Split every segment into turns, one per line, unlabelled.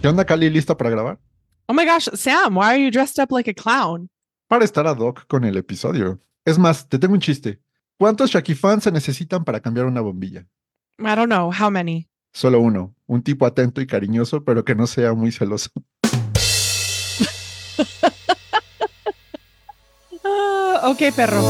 ¿Qué onda, Cali? ¿Lista para grabar?
Oh my gosh, Sam, why are you dressed up like a clown?
Para estar ad hoc con el episodio. Es más, te tengo un chiste. ¿Cuántos Shaki fans se necesitan para cambiar una bombilla?
I don't know, how many?
Solo uno. Un tipo atento y cariñoso, pero que no sea muy celoso.
Okay, perro.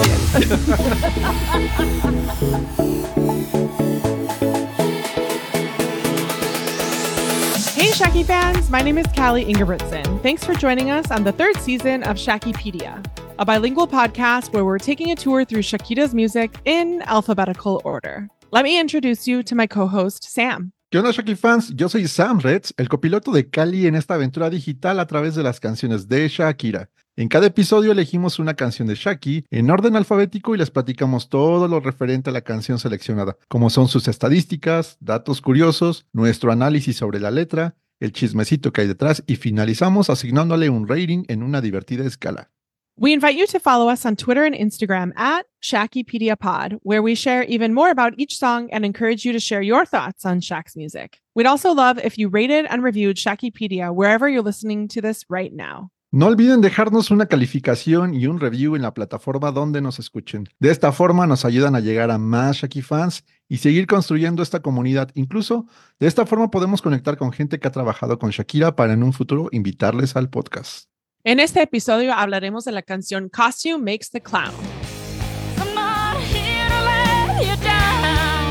Hey, Shaki fans, my name is Callie Ingebrigtsen. Thanks for joining us on the third season of Shakipedia, a bilingual podcast where we're taking a tour through Shakira's music in alphabetical order. Let me introduce you to my co-host, Sam.
¿Qué onda, Shaki fans? Yo soy Sam Reds, el copiloto de Cali en esta aventura digital a través de las canciones de Shakira. En cada episodio elegimos una canción de Shaki en orden alfabético y les platicamos todo lo referente a la canción seleccionada, como son sus estadísticas, datos curiosos, nuestro análisis sobre la letra, el chismecito que hay detrás y finalizamos asignándole un rating en una divertida escala.
We invite you to follow us on Twitter and Instagram at ShakiPediaPod, where we share even more about each song and encourage you to share your thoughts on Shaq's music. We'd also love if you rated and reviewed Shakipedia wherever you're listening to this right now.
No olviden dejarnos una calificación y un review en la plataforma donde nos escuchen. De esta forma nos ayudan a llegar a más Shaki fans y seguir construyendo esta comunidad. Incluso de esta forma podemos conectar con gente que ha trabajado con Shakira para en un futuro invitarles al podcast.
En este episodio hablaremos de la canción Costume Makes the Clown.
I'm not here to let you down,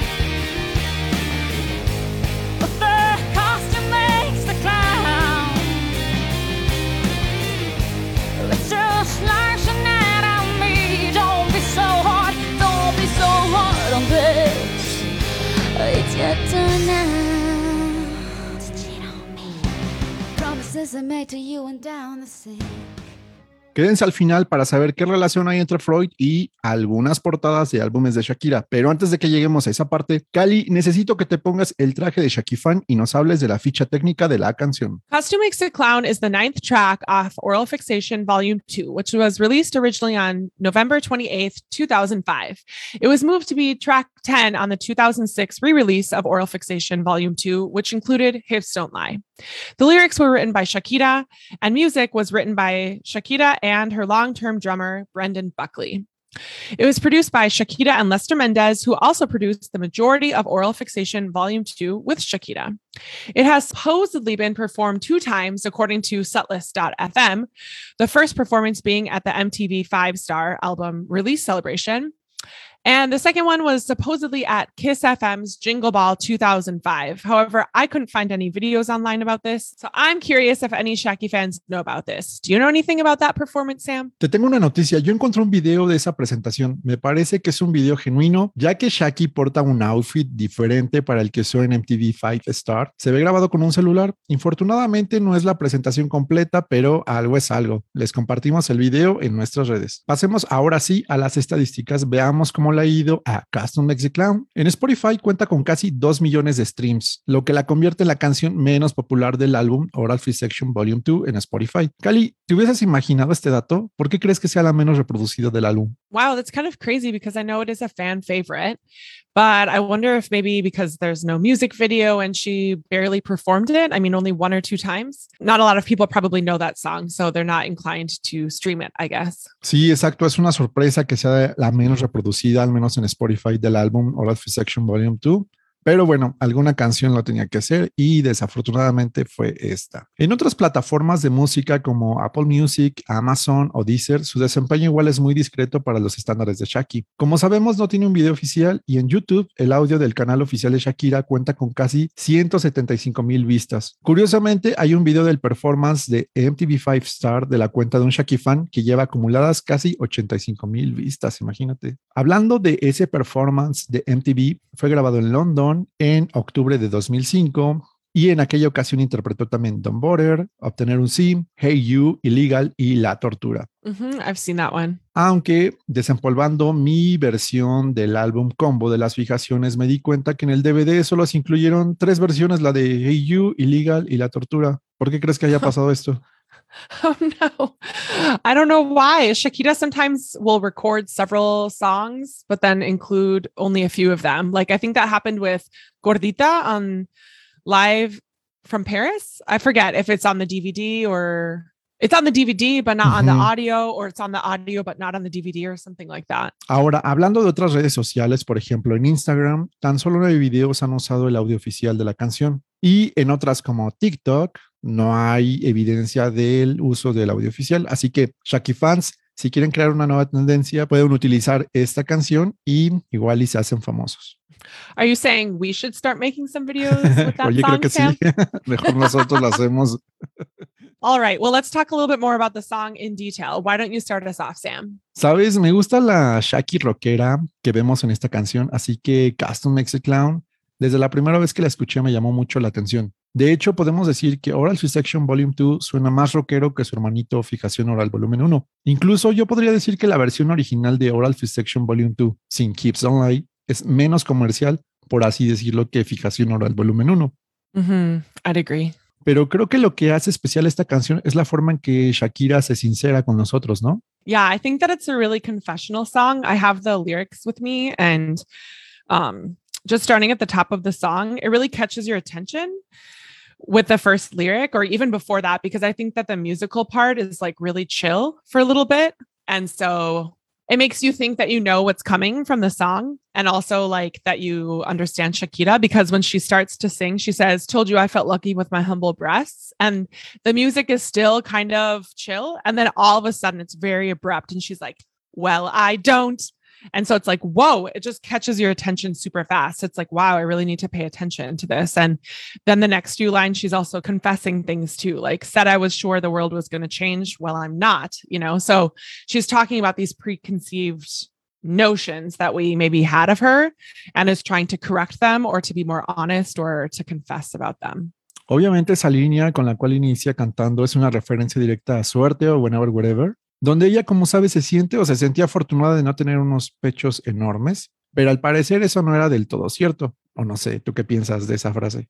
but the costume makes the clown. Let's just like Sinead and me. Don't be so hard on this. It's your turn now to cheat on me. Promises I made to you and down the sink.
Quédense al final para saber qué relación hay entre Freud y algunas portadas de álbumes de Shakira. Pero antes de que lleguemos a esa parte, Cali, necesito que te pongas el traje de Shaki fan y nos hables de la ficha técnica de la canción.
Costume Makes the Clown is the ninth track off Oral Fixation Volume 2, which was released originally on November 28th, 2005. It was moved to be track 10 on the 2006 re-release of Oral Fixation Volume 2, which included Hips Don't Lie. The lyrics were written by Shakira, and music was written by Shakira and her long-term drummer, Brendan Buckley. It was produced by Shakira and Lester Mendez, who also produced the majority of Oral Fixation Volume 2 with Shakira. It has supposedly been performed 2 times, according to Setlist.fm, the first performance being at the MTV 5-star album release celebration. And the second one was supposedly at Kiss FM's Jingle Ball 2005. However, I couldn't find any videos online about this. So I'm curious if any Shaki fans know about this. Do you know anything about that performance, Sam?
Te tengo una noticia. Yo encontré un video de esa presentación. Me parece que es un video genuino, ya que Shaki porta un outfit diferente para el que usó en MTV 5 Star. Se ve grabado con un celular. Infortunadamente no es la presentación completa, pero algo es algo. Les compartimos el video en nuestras redes. Pasemos ahora sí a las estadísticas. Veamos cómo le ha ido a Costume Makes the Clown. En Spotify cuenta con casi 2 millones de streams, lo que la convierte en la canción menos popular del álbum Oral Fixation Volume 2 en Spotify. Cali, ¿te hubieses imaginado este dato? ¿Por qué crees que sea la menos reproducida del álbum?
Wow, that's kind of crazy because I know it is a fan favorite, but I wonder if maybe because there's no music video and she barely performed it. I mean, only 1 or 2 times. Not a lot of people probably know that song, so they're not inclined to stream it, I guess.
Sí, exacto. Es una sorpresa que sea la menos reproducida, al menos en Spotify, del álbum Oral Fixation Volume 2. Pero bueno, alguna canción lo tenía que hacer y desafortunadamente fue esta. En otras plataformas de música como Apple Music, Amazon o Deezer, su desempeño igual es muy discreto para los estándares de Shaki. Como sabemos, no tiene un video oficial y en YouTube el audio del canal oficial de Shakira cuenta con casi 175,000 vistas. Curiosamente, hay un video del performance de MTV 5 Star de la cuenta de un Shaki fan que lleva acumuladas casi 85,000 vistas, imagínate. Hablando de ese performance de MTV, fue grabado en London en octubre de 2005 y en aquella ocasión interpretó también Don't Bother, Obtener un Sí, Hey You, Illegal y La Tortura.
I've seen that one.
Aunque desempolvando mi versión del álbum combo de las fijaciones me di cuenta que en el DVD solo se incluyeron 3 versiones, la de Hey You, Illegal y La Tortura. ¿Por qué crees que haya pasado esto?
Oh no, I don't know why. Shakira sometimes will record several songs, but then include only a few of them. Like I think that happened with Gordita on Live from Paris. I forget if it's on the DVD or it's on the DVD, but not on the audio, or it's on the audio, but not on the DVD or something like that.
Ahora, hablando de otras redes sociales, por ejemplo, en Instagram, tan solo 9 videos han usado el audio oficial de la canción. Y en otras como TikTok, no hay evidencia del uso del audio oficial. Así que, Shaki fans, si quieren crear una nueva tendencia, pueden utilizar esta canción y igual y se hacen famosos.
Are you saying we should start making some videos with that
Oye,
song,
creo que
Sam?
sí. Mejor nosotros lo hacemos.
All right. Well, let's talk a little bit more about the song in detail. Why don't you start us off, Sam?
Sabes, me gusta la Shaki rockera que vemos en esta canción, así que Custom Makes a Clown, desde la primera vez que la escuché me llamó mucho la atención. De hecho, podemos decir que Oral Section Volume 2 suena más rockero que su hermanito Fijación Oral Volumen 1. Incluso yo podría decir que la versión original de Oral Section Volume 2 sin Keeps Don't Lie es menos comercial, por así decirlo, que Fijación Oral Volumen 1.
I'd agree.
Pero creo que lo que hace especial esta canción es la forma en que Shakira se sincera con nosotros, ¿no?
Yeah, I think that it's a really confessional song. I have the lyrics with me, and just starting at the top of the song, it really catches your attention with the first lyric, or even before that, because I think that the musical part is like really chill for a little bit. And so it makes you think that you know what's coming from the song, and also like that you understand Shakira, because when she starts to sing, she says, "Told you I felt lucky with my humble breasts." And the music is still kind of chill. And then all of a sudden it's very abrupt. And she's like, "Well, I don't." And so it's like, whoa, it just catches your attention super fast. It's like, wow, I really need to pay attention to this. And then the next few lines, she's also confessing things too, like said I was sure the world was going to change. Well, I'm not, you know? So she's talking about these preconceived notions that we maybe had of her, and is trying to correct them, or to be more honest, or to confess about them.
Obviamente esa línea con la cual inicia cantando es una referencia directa a Suerte o Whenever Wherever, donde ella, como sabe, se siente o se sentía afortunada de no tener unos pechos enormes, pero al parecer eso no era del todo cierto. O no sé, ¿tú qué piensas de esa frase?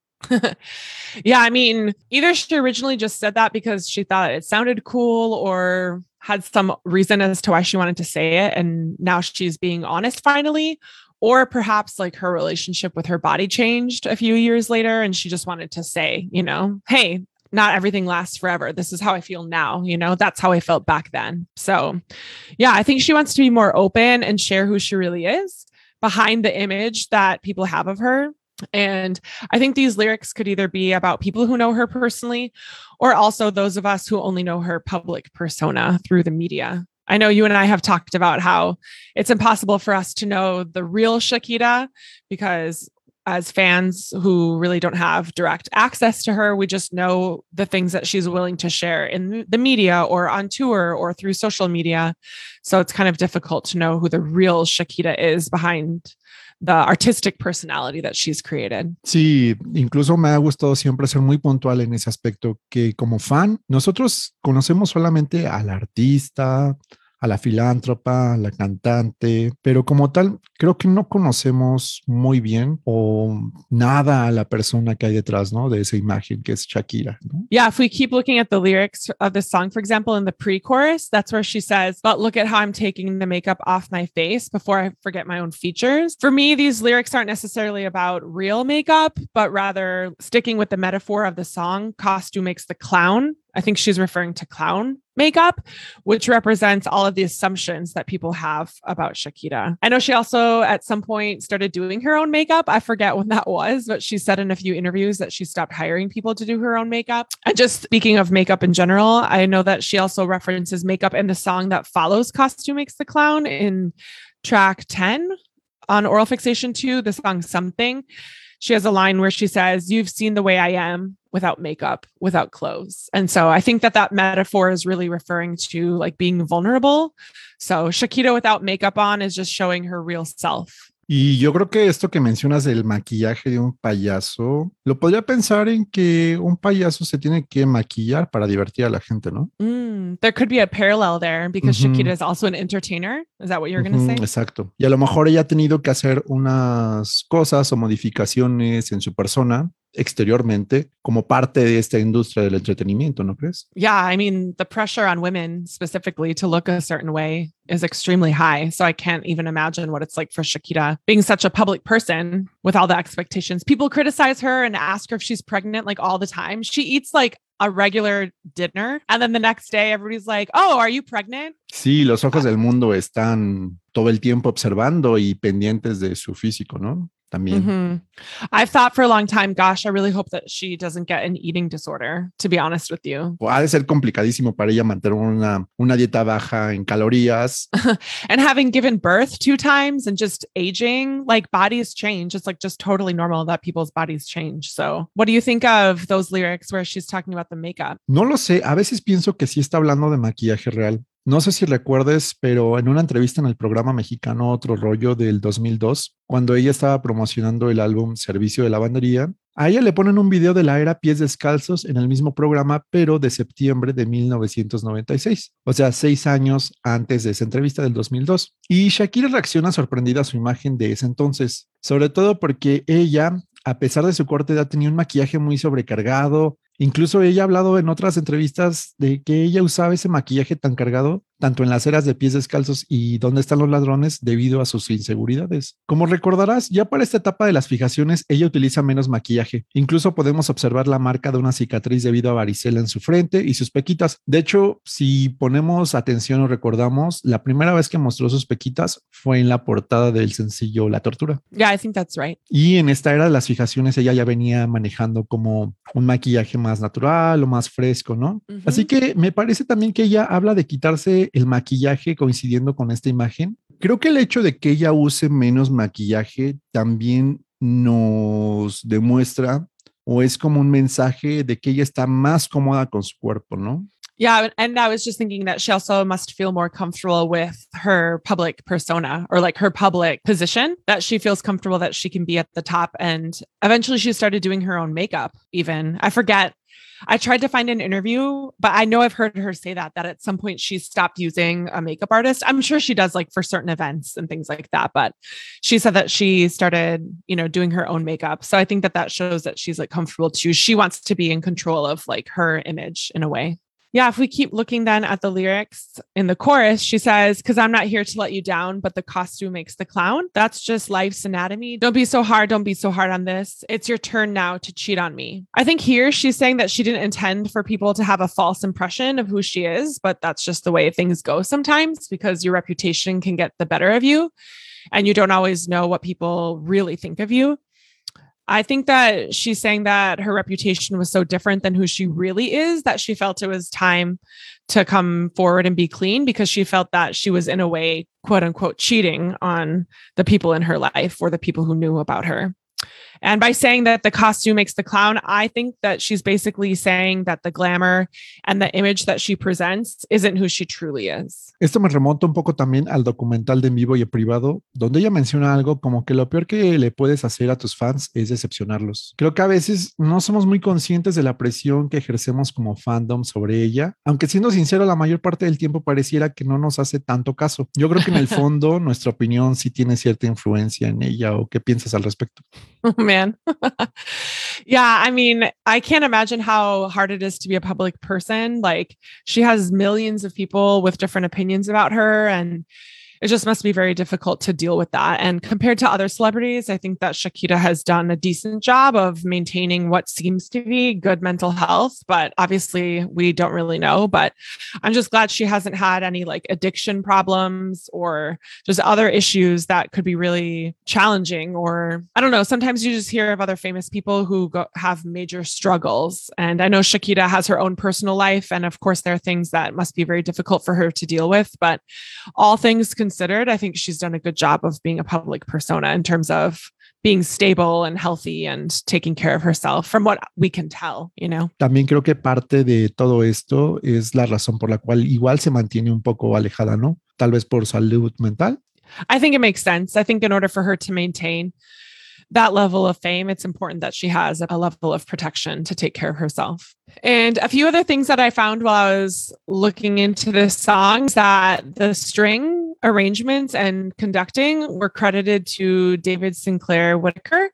Yeah, I mean, either she originally just said that because she thought it sounded cool, or had some reason as to why she wanted to say it, and now she's being honest finally. Or perhaps like her relationship with her body changed a few years later, and she just wanted to say, you know, hey, not everything lasts forever. This is how I feel now. You know, that's how I felt back then. So yeah, I think she wants to be more open and share who she really is behind the image that people have of her. And I think these lyrics could either be about people who know her personally, or also those of us who only know her public persona through the media. I know you and I have talked about how it's impossible for us to know the real Shakira, because as fans who really don't have direct access to her, we just know the things that she's willing to share in the media or on tour or through social media. So it's kind of difficult to know who the real Shakira is behind the artistic personality that she's created.
Sí, incluso me ha gustado siempre ser muy puntual en ese aspecto, que como fan, nosotros conocemos solamente al artista, a la filántropa, a la cantante, pero como tal, creo que no conocemos muy bien o nada a la persona que hay detrás, ¿no? De esa imagen que es Shakira, ¿no?
Yeah, if we keep looking at the lyrics of this song, for example, in the pre-chorus, that's where she says, "But look at how I'm taking the makeup off my face before I forget my own features." For me, these lyrics aren't necessarily about real makeup, but rather sticking with the metaphor of the song, costume makes the clown. I think she's referring to clown makeup, which represents all of the assumptions that people have about Shakira. I know she also at some point started doing her own makeup. I forget when that was, but she said in a few interviews that she stopped hiring people to do her own makeup. And just speaking of makeup in general, I know that she also references makeup in the song that follows Costume Makes the Clown in track 10 on Oral Fixation 2, the song Something. She has a line where she says, "You've seen the way I am without makeup, without clothes." And so I think that metaphor is really referring to like being vulnerable. So Shakira without makeup on is just showing her real self.
Y yo creo que esto que mencionas del maquillaje de un payaso, lo podría pensar en que un payaso se tiene que maquillar para divertir a la gente, ¿no?
There could be a parallel there, because Shakira is also an entertainer. Is that what you're going to say?
Exacto. Y a lo mejor ella ha tenido que hacer unas cosas o modificaciones en su persona exteriormente como parte de esta industria del entretenimiento, ¿no crees?
Yeah, I mean, the pressure on women specifically to look a certain way is extremely high. So I can't even imagine what it's like for Shakira being such a public person with all the expectations. People criticize her and ask her if she's pregnant like all the time. She eats like a regular dinner and then the next day everybody's like, oh, are you pregnant?
Sí, los ojos del mundo están todo el tiempo observando y pendientes de su físico, ¿no? También.
Mm-hmm. I've thought for a long time, gosh, I really hope that she doesn't get an eating disorder, to be honest with you.
Ha de ser complicadísimo para ella mantener una dieta baja en calorías.
And having given birth 2 times and just aging, like bodies change. It's like just totally normal that people's bodies change. So what do you think of those lyrics where she's talking about the makeup?
No lo sé, a veces pienso que sí está hablando de maquillaje real. No sé si recuerdes, pero en una entrevista en el programa mexicano Otro Rollo del 2002, cuando ella estaba promocionando el álbum Servicio de Lavandería, a ella le ponen un video de la era Pies Descalzos en el mismo programa, pero de septiembre de 1996, o sea, 6 años antes de esa entrevista del 2002. Y Shakira reacciona sorprendida a su imagen de ese entonces, sobre todo porque ella, a pesar de su corta edad, tenía un maquillaje muy sobrecargado. Incluso ella ha hablado en otras entrevistas de que ella usaba ese maquillaje tan cargado, tanto en las eras de Pies Descalzos y Dónde están los ladrones, debido a sus inseguridades. Como recordarás, ya para esta etapa de las fijaciones, ella utiliza menos maquillaje. Incluso podemos observar la marca de una cicatriz debido a varicela en su frente y sus pequitas. De hecho, si ponemos atención o recordamos, la primera vez que mostró sus pequitas fue en la portada del sencillo La Tortura.
Yeah, I think that's right.
Y en esta era de las fijaciones, ella ya venía manejando como un maquillaje más natural o más fresco, ¿no?
Uh-huh.
Así que me parece también que ella habla de quitarse el maquillaje coincidiendo con esta imagen. Creo que el hecho de que ella use menos maquillaje también nos demuestra o es como un mensaje de que ella está más cómoda con su cuerpo, ¿no?
Yeah, and I was just thinking that she also must feel more comfortable with her public persona or like her public position, that she feels comfortable that she can be at the top. And eventually she started doing her own makeup even. I forget. I tried to find an interview, but I know I've heard her say that at some point she stopped using a makeup artist. I'm sure she does like for certain events and things like that, but she said that she started, doing her own makeup. So I think that shows that she's like comfortable too. She wants to be in control of like her image in a way. Yeah, if we keep looking then at the lyrics in the chorus, she says, because I'm not here to let you down, but the costume makes the clown. That's just life's anatomy. Don't be so hard on this. It's your turn now to cheat on me. I think here she's saying that she didn't intend for people to have a false impression of who she is, but that's just the way things go sometimes because your reputation can get the better of you and you don't always know what people really think of you. I think that she's saying that her reputation was so different than who she really is that she felt it was time to come forward and be clean because she felt that she was in a way, quote unquote, cheating on the people in her life or the people who knew about her. And by saying that the costume makes the clown, I think that she's basically saying that the glamour and the image that she presents isn't who she truly is.
Esto me remonta un poco también al documental de En Vivo y en Privado, donde ella menciona algo como que lo peor que le puedes hacer a tus fans es decepcionarlos. Creo que a veces no somos muy conscientes de la presión que ejercemos como fandom sobre ella, aunque siendo sincero, la mayor parte del tiempo pareciera que no nos hace tanto caso. Yo creo que en el fondo nuestra opinión sí tiene cierta influencia en ella. ¿O qué piensas al respecto?
Oh, man. Yeah, I mean, I can't imagine how hard it is to be a public person. Like, she has millions of people with different opinions about her, and it just must be very difficult to deal with that. And compared to other celebrities, I think that Shakira has done a decent job of maintaining what seems to be good mental health, but obviously we don't really know. But I'm just glad she hasn't had any like addiction problems or just other issues that could be really challenging. Or I don't know, sometimes you just hear of other famous people who have major struggles. And I know Shakira has her own personal life. And of course, there are things that must be very difficult for her to deal with. But all things considered, I think she's done a good job of being a public persona in terms of being stable and healthy and taking care of herself from what we can tell, También
creo que parte de todo esto es la razón por la cual igual se mantiene un poco alejada, ¿no? Tal vez por salud mental.
I think it makes sense. I think in order for her to maintain that level of fame, it's important that she has a level of protection to take care of herself. And a few other things that I found while I was looking into this song is that the string arrangements and conducting were credited to David Sinclair Whitaker.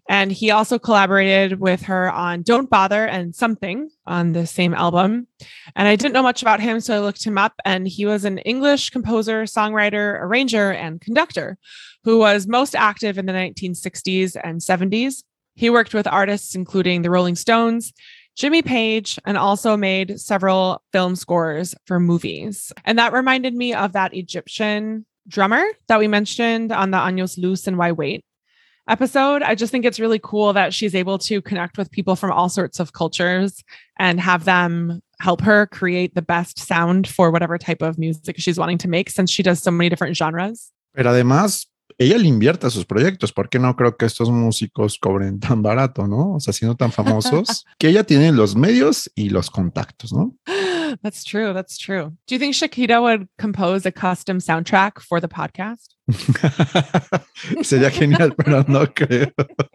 And he also collaborated with her on Don't Bother and Something on the same album. And I didn't know much about him, so I looked him up, and he was an English composer, songwriter, arranger, and conductor who was most active in the 1960s and 70s. He worked with artists including the Rolling Stones, Jimmy Page, and also made several film scores for movies. And that reminded me of that Egyptian drummer that we mentioned on the Años Luz and Why Wait episode. I just think it's really cool that she's able to connect with people from all sorts of cultures and have them help her create the best sound for whatever type of music she's wanting to make, since she does so many different genres.
Pero además, ella le invierte a sus proyectos, porque no creo que estos músicos cobren tan barato, ¿no? O sea, siendo tan famosos, que ella tiene los medios y los contactos, ¿no?
That's true. That's true. Do you think Shakira would compose a custom soundtrack for the podcast?
Sería genial, pero no creo.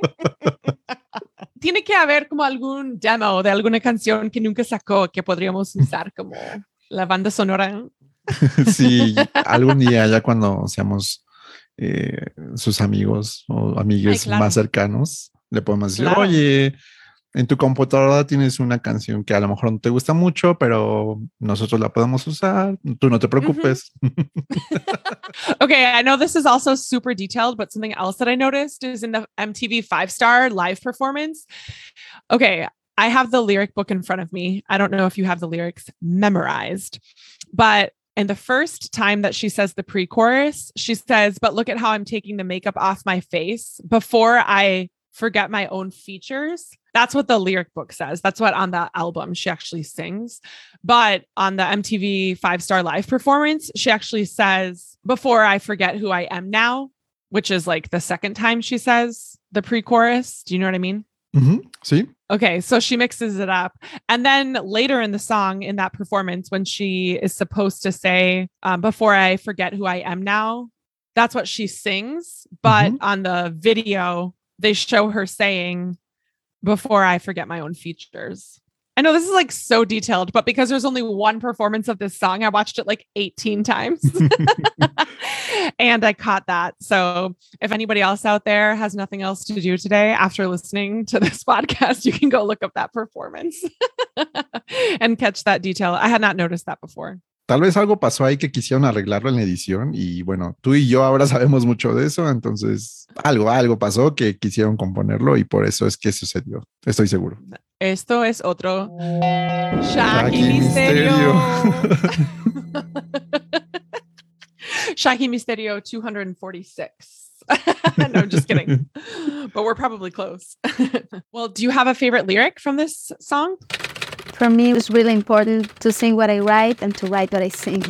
Tiene que haber como algún demo de alguna canción que nunca sacó que podríamos usar como la banda sonora.
Sí, algún día ya cuando seamos sus amigos o amigues
claro.
más cercanos, le podemos decir,
Claro.
oye, en tu computadora tienes una canción que a lo mejor no te gusta mucho, pero nosotros la podemos usar. Tú no te preocupes.
Okay, I know this is also super detailed, but something else that I noticed is in the MTV 5-star live performance. Okay, I have the lyric book in front of me. I don't know if you have the lyrics memorized, but in the first time that she says the pre-chorus, she says, "But look at how I'm taking the makeup off my face before I forget my own features." That's what the lyric book says. That's what on the album she actually sings. But on the MTV 5-star live performance, she actually says, "Before I forget who I am now," which is like the second time she says the pre-chorus. Do you know what I mean?
Sí.
Okay, so she mixes it up. And then later in the song, in that performance, when she is supposed to say, "Before I forget who I am now," that's what she sings. But on the video, they show her saying, "Before I forget my own features." I know this is like so detailed, but because there's only one performance of this song, I watched it like 18 times and I caught that. So if anybody else out there has nothing else to do today after listening to this podcast, you can go look up that performance and catch that detail. I had not noticed that before.
Tal vez algo pasó ahí que quisieron arreglarlo en la edición y bueno, tú y yo ahora sabemos mucho de eso, entonces algo pasó que quisieron componerlo y por eso es que sucedió, estoy seguro.
Esto es otro Shaggy Misterio. Shaggy Misterio 246. No, I'm just kidding. But we're probably close. Well, do you have a favorite lyric from this song?
For me, it's really important to sing what I write and to write what I sing.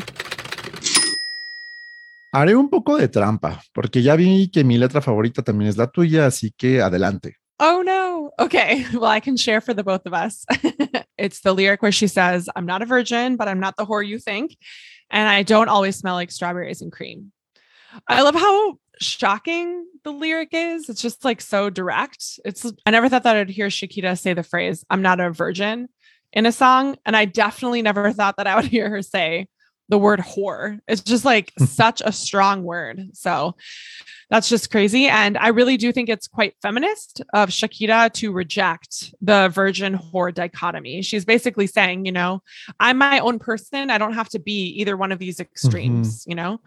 Haré un poco de trampa, porque ya vi que mi letra favorita también es la tuya, así que adelante.
Oh, no. Okay. Well, I can share for the both of us. It's the lyric where she says, "I'm not a virgin, but I'm not the whore you think. And I don't always smell like strawberries and cream." I love how shocking the lyric is. It's just like so direct. I never thought that I'd hear Shakira say the phrase, "I'm not a virgin," in a song. And I definitely never thought that I would hear her say the word whore. It's just like such a strong word. So that's just crazy. And I really do think it's quite feminist of Shakira to reject the virgin whore dichotomy. She's basically saying, you know, I'm my own person. I don't have to be either one of these extremes, you know?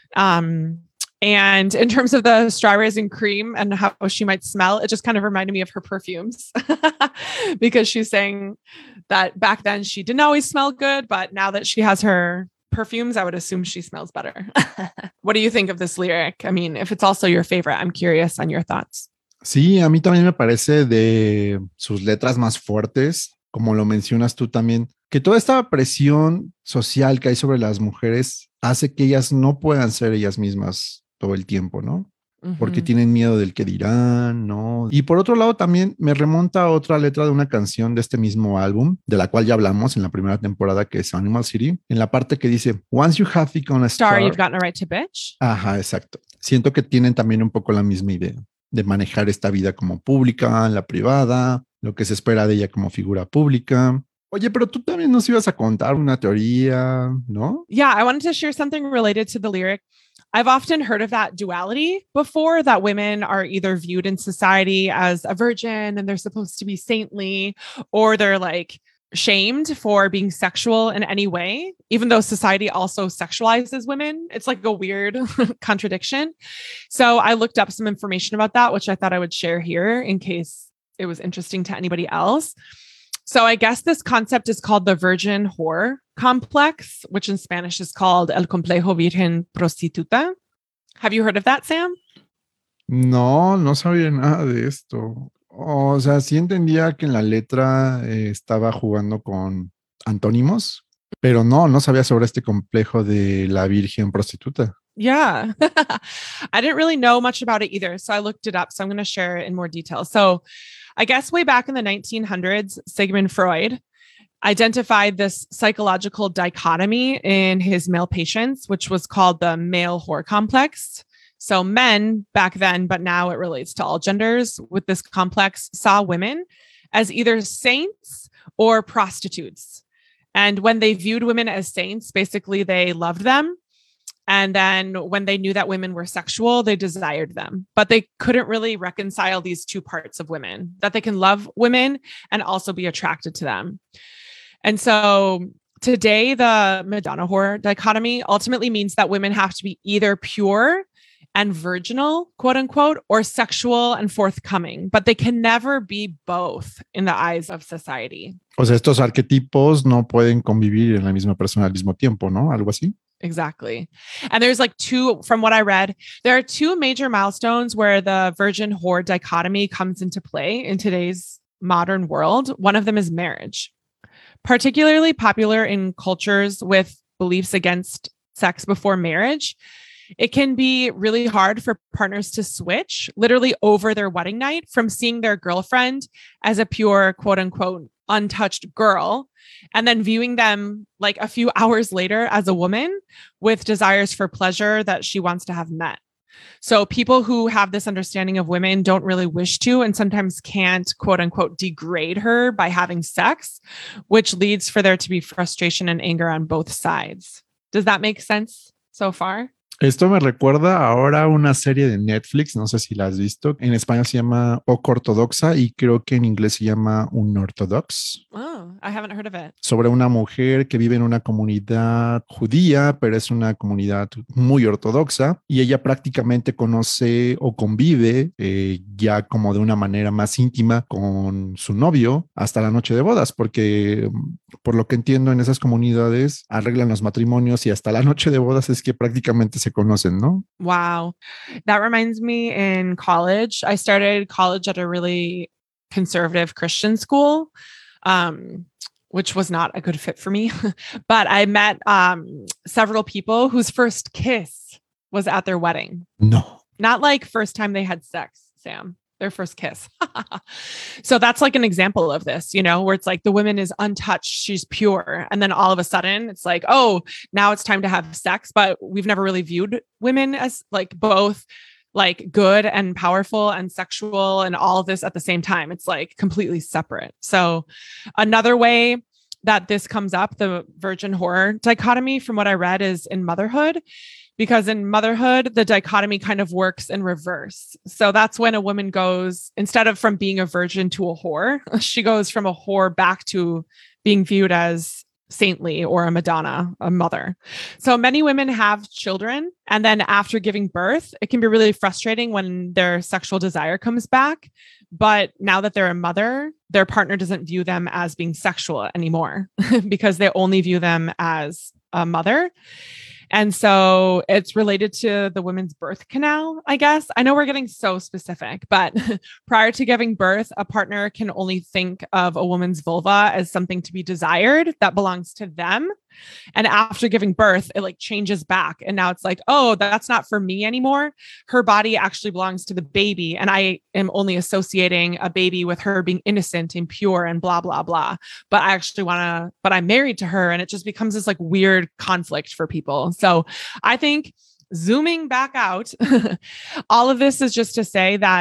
And in terms of the strawberries and cream and how she might smell, it just kind of reminded me of her perfumes because she's saying that back then she didn't always smell good, but now that she has her perfumes, I would assume she smells better. What do you think of this lyric? I mean, if it's also your favorite, I'm curious on your thoughts.
Sí, a mí también me parece de sus letras más fuertes, como lo mencionas tú también, que toda esta presión social que hay sobre las mujeres hace que ellas no puedan ser ellas mismas todo el tiempo, ¿no? Porque tienen miedo del que dirán, ¿no? Y por otro lado también me remonta a otra letra de una canción de este mismo álbum, de la cual ya hablamos en la primera temporada, que es Animal City, en la parte que dice, "Once you have become a star,
you've gotten a right to bitch."
Ajá, exacto. Siento que tienen también un poco la misma idea de manejar esta vida como pública, la privada, lo que se espera de ella como figura pública. Oye, pero tú también nos ibas a contar una teoría, ¿no?
Yeah, I wanted to share something related to the lyric. I've often heard of that duality before, that women are either viewed in society as a virgin and they're supposed to be saintly, or they're like shamed for being sexual in any way, even though society also sexualizes women. It's like a weird contradiction. So I looked up some information about that, which I thought I would share here in case it was interesting to anybody else. So I guess this concept is called the virgin whore complex, which in Spanish is called el complejo virgen prostituta. Have you heard of that, Sam?
No, no sabía nada de esto. O sea, sí entendía que en la letra estaba jugando con antónimos, pero no sabía sobre este complejo de la virgen prostituta.
Yeah. I didn't really know much about it either. So I looked it up. So I'm going to share it in more detail. So I guess way back in the 1900s, Sigmund Freud identified this psychological dichotomy in his male patients, which was called the male whore complex. So men back then, but now it relates to all genders with this complex, saw women as either saints or prostitutes. And when they viewed women as saints, basically they loved them. And then when they knew that women were sexual, they desired them. But they couldn't really reconcile these two parts of women, that they can love women and also be attracted to them. And so today, the Madonna whore dichotomy ultimately means that women have to be either pure and virginal, quote unquote, or sexual and forthcoming, but they can never be both in the eyes of society.
O sea, estos arquetipos no pueden convivir en la misma persona al mismo tiempo, ¿no? Algo así.
Exactly. And there's like two, from what I read, there are two major milestones where the virgin whore dichotomy comes into play in today's modern world. One of them is marriage, particularly popular in cultures with beliefs against sex before marriage. It can be really hard for partners to switch literally over their wedding night from seeing their girlfriend as a pure, quote unquote, untouched girl, and then viewing them like a few hours later as a woman with desires for pleasure that she wants to have met. So people who have this understanding of women don't really wish to, and sometimes can't, quote unquote, degrade her by having sex, which leads for there to be frustration and anger on both sides. Does that make sense so far?
Esto me recuerda ahora a una serie de Netflix, no sé si la has visto. En español se llama Poco Ortodoxa y creo que en inglés se llama Unorthodox.
Oh, I haven't heard of it.
Sobre una mujer que vive en una comunidad judía, pero es una comunidad muy ortodoxa y ella prácticamente conoce o convive ya como de una manera más íntima con su novio hasta la noche de bodas, porque por lo que entiendo en esas comunidades arreglan los matrimonios y hasta la noche de bodas es que prácticamente se conocen, ¿no?
Wow. That reminds me, in college, I started college at a really conservative Christian school, which was not a good fit for me. But I met several people whose first kiss was at their wedding.
No.
Not like first time they had sex, Sam. Their first kiss. So that's like an example of this, you know, where it's like the woman is untouched, she's pure. And then all of a sudden it's like, oh, now it's time to have sex. But we've never really viewed women as like both like good and powerful and sexual and all of this at the same time. It's like completely separate. So another way that this comes up, the virgin whore dichotomy, from what I read, is in motherhood. Because in motherhood, the dichotomy kind of works in reverse. So that's when a woman goes, instead of from being a virgin to a whore, she goes from a whore back to being viewed as saintly or a Madonna, a mother. So many women have children. And then after giving birth, it can be really frustrating when their sexual desire comes back. But now that they're a mother, their partner doesn't view them as being sexual anymore because they only view them as a mother. And so it's related to the women's birth canal, I guess. I know we're getting so specific, but prior to giving birth, a partner can only think of a woman's vulva as something to be desired that belongs to them. And after giving birth, it like changes back. And now it's like, oh, that's not for me anymore. Her body actually belongs to the baby. And I am only associating a baby with her being innocent and pure and blah, blah, blah. But I actually but I'm married to her. And it just becomes this like weird conflict for people. So I think zooming back out, all of this is just to say that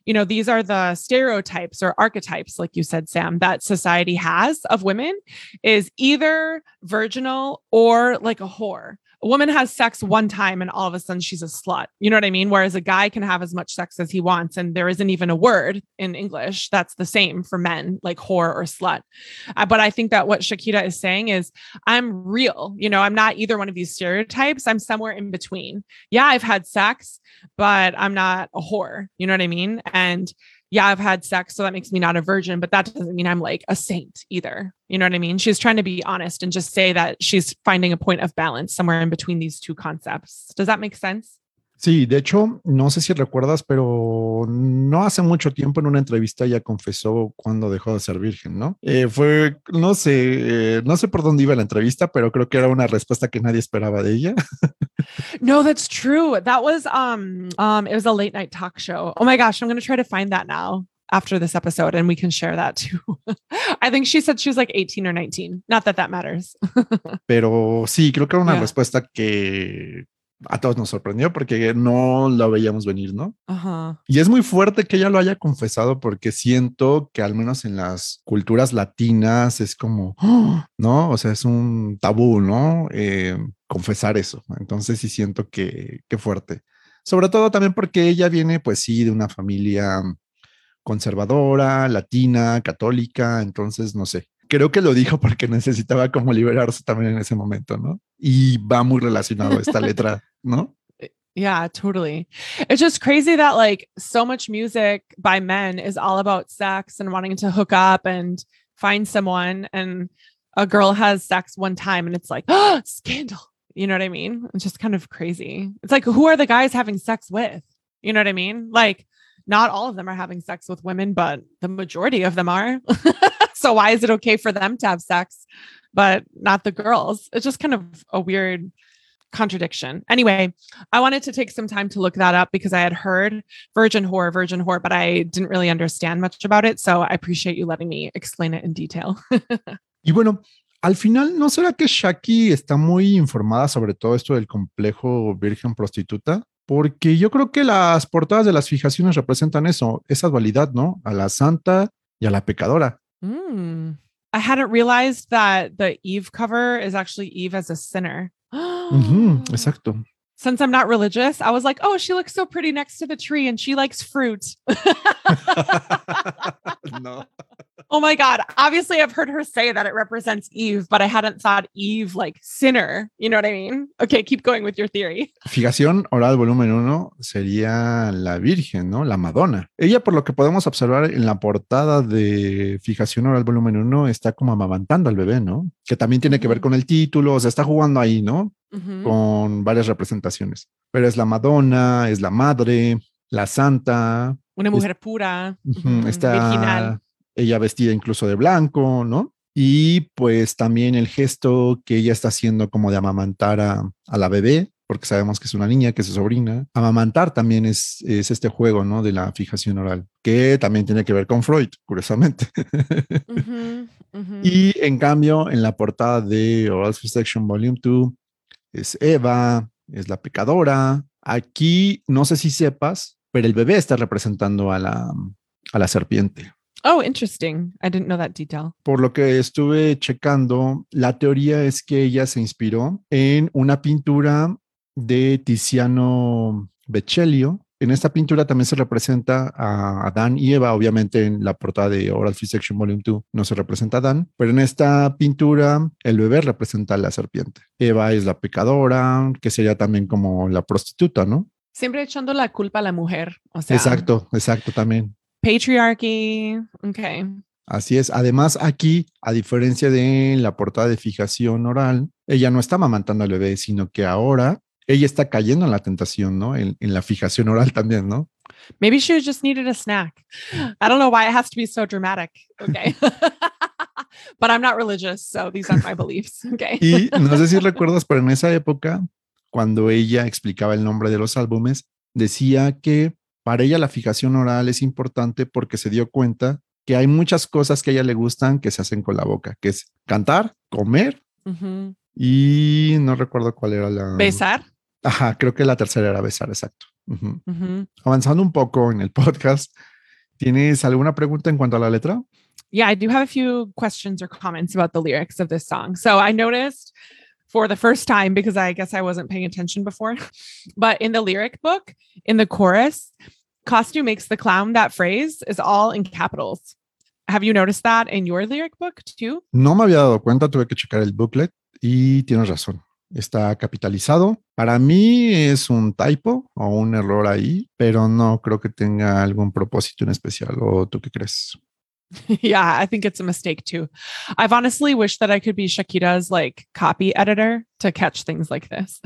you know, these are the stereotypes or archetypes, like you said, Sam, that society has of women is either virginal or like a whore. A woman has sex one time and all of a sudden she's a slut. You know what I mean? Whereas a guy can have as much sex as he wants. And there isn't even a word in English that's the same for men, like whore or slut. But I think that what Shakira is saying is I'm real. You know, I'm not either one of these stereotypes. I'm somewhere in between. Yeah, I've had sex, but I'm not a whore. You know what I mean? And yeah, I've had sex, so that makes me not a virgin, but that doesn't mean I'm like a saint either. You know what I mean? She's trying to be honest and just say that she's finding a point of balance somewhere in between these two concepts. Does that make sense?
Sí, de hecho, no sé si recuerdas, pero no hace mucho tiempo en una entrevista ella confesó cuando dejó de ser virgen, ¿no? No sé por dónde iba la entrevista, pero creo que era una respuesta que nadie esperaba de ella.
No, that's true. That was it was a late night talk show. Oh my gosh, I'm going to try to find that now after this episode and we can share that too. I think she said she was like 18 or 19. Not that that matters.
Pero sí, creo que era una respuesta que a todos nos sorprendió porque no lo veíamos venir, ¿no?
Uh-huh.
Y es muy fuerte que ella lo haya confesado porque siento que al menos en las culturas latinas es como, ¿no? O sea, es un tabú, ¿no? Confesar eso. Entonces sí siento que fuerte. Sobre todo también porque ella viene, pues sí, de una familia conservadora, latina, católica, entonces no sé. Creo que lo dijo porque necesitaba como liberarse también en ese momento, ¿no? Y va muy relacionado a esta letra, ¿no?
Yeah, totally. It's just crazy that like so much music by men is all about sex and wanting to hook up and find someone, and a girl has sex one time and it's like, oh, scandal. You know what I mean? It's just kind of crazy. It's like, who are the guys having sex with? You know what I mean? Like, not all of them are having sex with women, but the majority of them are. So why is it okay for them to have sex, but not the girls? It's just kind of a weird contradiction. Anyway, I wanted to take some time to look that up because I had heard virgin whore, but I didn't really understand much about it. So I appreciate you letting me explain it in detail.
Y bueno, al final, ¿no será que Shaki está muy informada sobre todo esto del complejo virgen prostituta? Porque yo creo que las portadas de las fijaciones representan eso, esa dualidad, ¿no? A la santa y a la pecadora.
I hadn't realized that the Eve cover is actually Eve as a sinner.
Exacto.
Since I'm not religious, I was like, oh, she looks so pretty next to the tree and she likes fruit.
No.
Oh my God. Obviously, I've heard her say that it represents Eve, but I hadn't thought Eve like sinner. You know what I mean? Okay, keep going with your theory.
Fijación oral volumen 1 sería la Virgen, ¿no? La Madonna. Ella, por lo que podemos observar en la portada de Fijación oral volumen 1, está como amamantando al bebé, ¿no? Que también tiene que ver con el título, o sea, está jugando ahí, ¿no? Con varias representaciones. Pero es la Madonna, es la madre, la santa.
Una mujer pura,
está
virginal.
Ella vestida incluso de blanco, ¿no? Y pues también el gesto que ella está haciendo como de amamantar a la bebé, porque sabemos que es una niña, que es su sobrina. Amamantar también es este juego, ¿no? De la fijación oral, que también tiene que ver con Freud, curiosamente. Y en cambio, en la portada de Oral Section Volume 2, es Eva, es la pecadora. Aquí, no sé si sepas, pero el bebé está representando a la serpiente.
Oh, interesting. I didn't know that detail.
Por lo que estuve checando, la teoría es que ella se inspiró en una pintura de Tiziano Vecellio. En esta pintura también se representa a Adán y Eva. Obviamente en la portada de Oral Section Volume 2 no se representa a Adán, pero en esta pintura el bebé representa a la serpiente. Eva es la pecadora, que sería también como la prostituta, ¿no?
Siempre echando la culpa a la mujer. O sea,
exacto, también.
Patriarchy. Okay.
Así es. Además, aquí, a diferencia de la portada de Fijación oral, ella no está amamantando al bebé, sino que ahora ella está cayendo en la tentación, ¿no? En la fijación oral también, ¿no?
Maybe she just needed a snack. I don't know why it has to be so dramatic. Okay. But I'm not religious, so these are my beliefs. Okay.
Y no sé si recuerdas, pero en esa época, cuando ella explicaba el nombre de los álbumes, decía que para ella la fijación oral es importante porque se dio cuenta que hay muchas cosas que a ella le gustan que se hacen con la boca, que es cantar, comer y no recuerdo cuál era la...
Besar.
Ajá, creo que la tercera era besar, exacto. Avanzando un poco en el podcast, ¿Tienes alguna pregunta en cuanto a la letra?
Yeah, I do have a few questions or comments about the lyrics of this song. So I noticed for the first time, because I guess I wasn't paying attention before, but in the lyric book, in the chorus, costume makes the clown, that phrase is all in capitals. Have you noticed that in your lyric book too?
No me había dado cuenta, tuve que checar el booklet y tienes razón. Está capitalizado. Para mí es un typo o un error ahí, pero no creo que tenga algún propósito en especial. ¿O tú qué crees?
Yeah, I think it's a mistake too. I've honestly wished that I could be Shakira's like copy editor to catch things like this.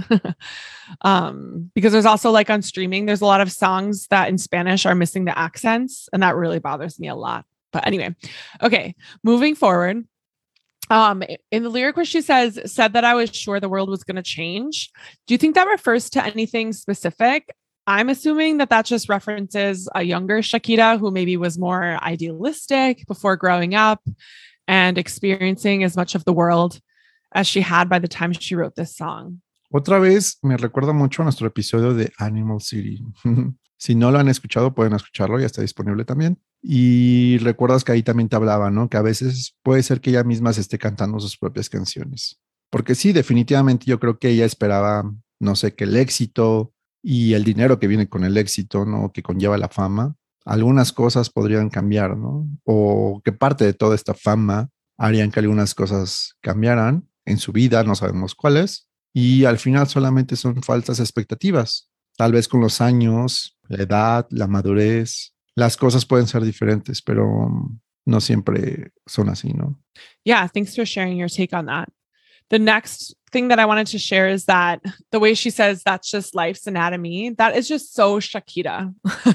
Because there's also like on streaming, there's a lot of songs that in Spanish are missing the accents, and that really bothers me a lot. But anyway, okay, moving forward. In the lyric where she said that I was sure the world was going to change, do you think that refers to anything specific? I'm assuming that just references a younger Shakira who maybe was more idealistic before growing up and experiencing as much of the world as she had by the time she wrote this song.
Otra vez me recuerda mucho a nuestro episodio de Animal City. Si no lo han escuchado, pueden escucharlo, ya está disponible también. Y recuerdas que ahí también te hablaba, ¿no? Que a veces puede ser que ella misma se esté cantando sus propias canciones. Porque sí, definitivamente yo creo que ella esperaba, no sé, que el éxito y el dinero que viene con el éxito, ¿no? Que conlleva la fama, algunas cosas podrían cambiar, ¿no? O que parte de toda esta fama harían que algunas cosas cambiaran en su vida, no sabemos cuáles, y al final solamente son falsas expectativas. Tal vez con los años, la edad, la madurez, las cosas pueden ser diferentes, pero no siempre son así, ¿no?
Yeah, thanks for sharing your take on that. The next thing that I wanted to share is that the way she says that's just life's anatomy, that is just so Shakira.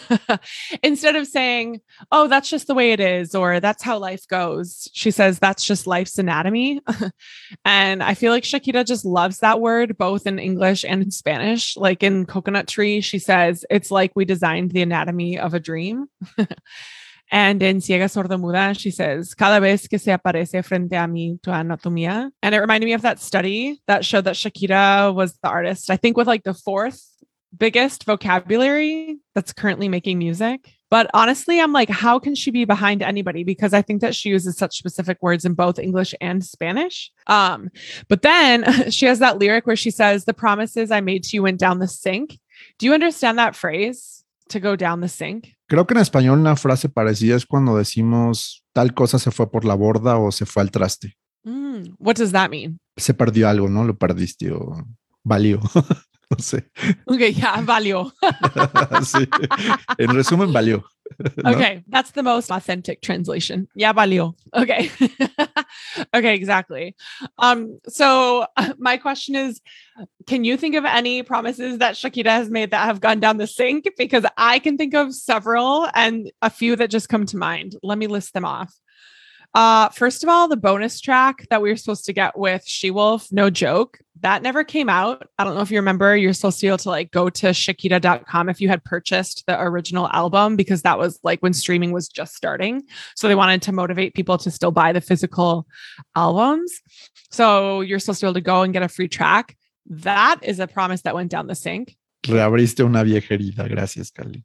Instead of saying, oh, that's just the way it is, or that's how life goes, she says that's just life's anatomy. And I feel like Shakira just loves that word, both in English and in Spanish. Like in Coconut Tree, she says, it's like we designed the anatomy of a dream. And in Ciega Sordomuda, she says, cada vez que se aparece frente a mí tu anatomía. And it reminded me of that study that showed that Shakira was the artist, I think with like the fourth biggest vocabulary that's currently making music. But honestly, I'm like, how can she be behind anybody? Because I think that she uses such specific words in both English and Spanish. But then she has that lyric where she says, the promises I made to you went down the sink. Do you understand that phrase, to go down the sink?
Creo que en español una frase parecida es cuando decimos tal cosa se fue por la borda o se fue al traste.
What does that mean?
Se perdió algo, ¿no? Lo perdiste o valió. No sé.
Okay, yeah, valió.
Sí. En resumen, valió. ¿No?
Okay, that's the most authentic translation. Yeah, valió. Okay. Okay, exactly. So my question is, can you think of any promises that Shakira has made that have gone down the sink? Because I can think of several and a few that just come to mind. Let me list them off. First of all, the bonus track that we were supposed to get with She-Wolf, No Joke, that never came out. I don't know if you remember, you're supposed to be able to like go to Shakira.com if you had purchased the original album, because that was like when streaming was just starting. So they wanted to motivate people to still buy the physical albums. So you're supposed to be able to go and get a free track. That is a promise that went down the sink.
Reabriste una vieja herida. Gracias, Cali.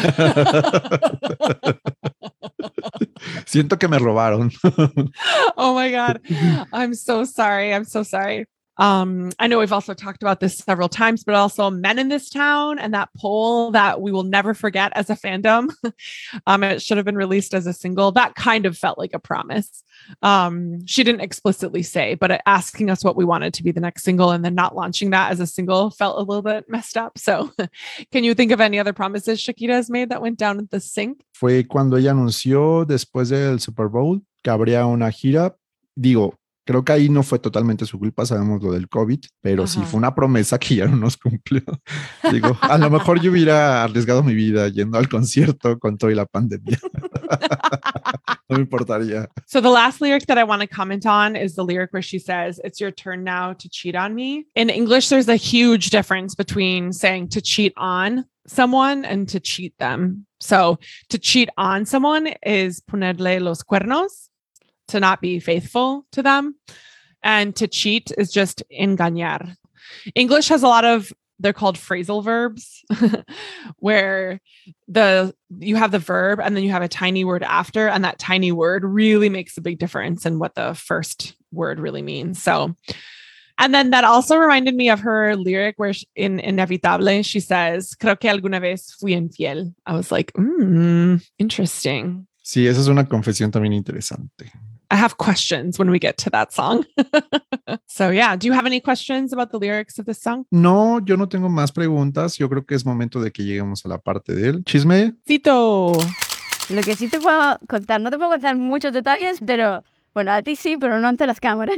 Siento que me robaron.
Oh my God. I'm so sorry. I'm so sorry. I know we've also talked about this several times, but also Men in This Town and that poll that we will never forget as a fandom. It should have been released as a single. That kind of felt like a promise. She didn't explicitly say, but asking us what we wanted to be the next single and then not launching that as a single felt a little bit messed up. So can you think of any other promises Shakira has made that went down at the sink?
Fue cuando ella anunció después del Super Bowl que habría una gira. Digo, creo que ahí no fue totalmente su culpa, sabemos lo del COVID, pero sí fue una promesa que ya no nos cumplió. Digo, a lo mejor yo hubiera arriesgado mi vida yendo al concierto con toda la pandemia. No me importaría.
So the last lyric that I want to comment on is the lyric where she says, it's your turn now to cheat on me. In English, there's a huge difference between saying to cheat on someone and to cheat them. So to cheat on someone is ponerle los cuernos, to not be faithful to them. And to cheat is just engañar. English has a lot of they're called phrasal verbs, where you have the verb and then you have a tiny word after, and that tiny word really makes a big difference in what the first word really means. So, and then that also reminded me of her lyric where in Inevitable, she says, creo que alguna vez fui infiel. I was like, interesting.
Sí, esa es una confesión también interesante.
I have questions when we get to that song. So yeah, do you have any questions about the lyrics of this song?
No, yo no tengo más preguntas. Yo creo que es momento de que lleguemos a la parte del chisme.
Cito.
Lo que sí te puedo contar, no te puedo contar muchos detalles, pero bueno, a ti sí, pero no ante las cámaras.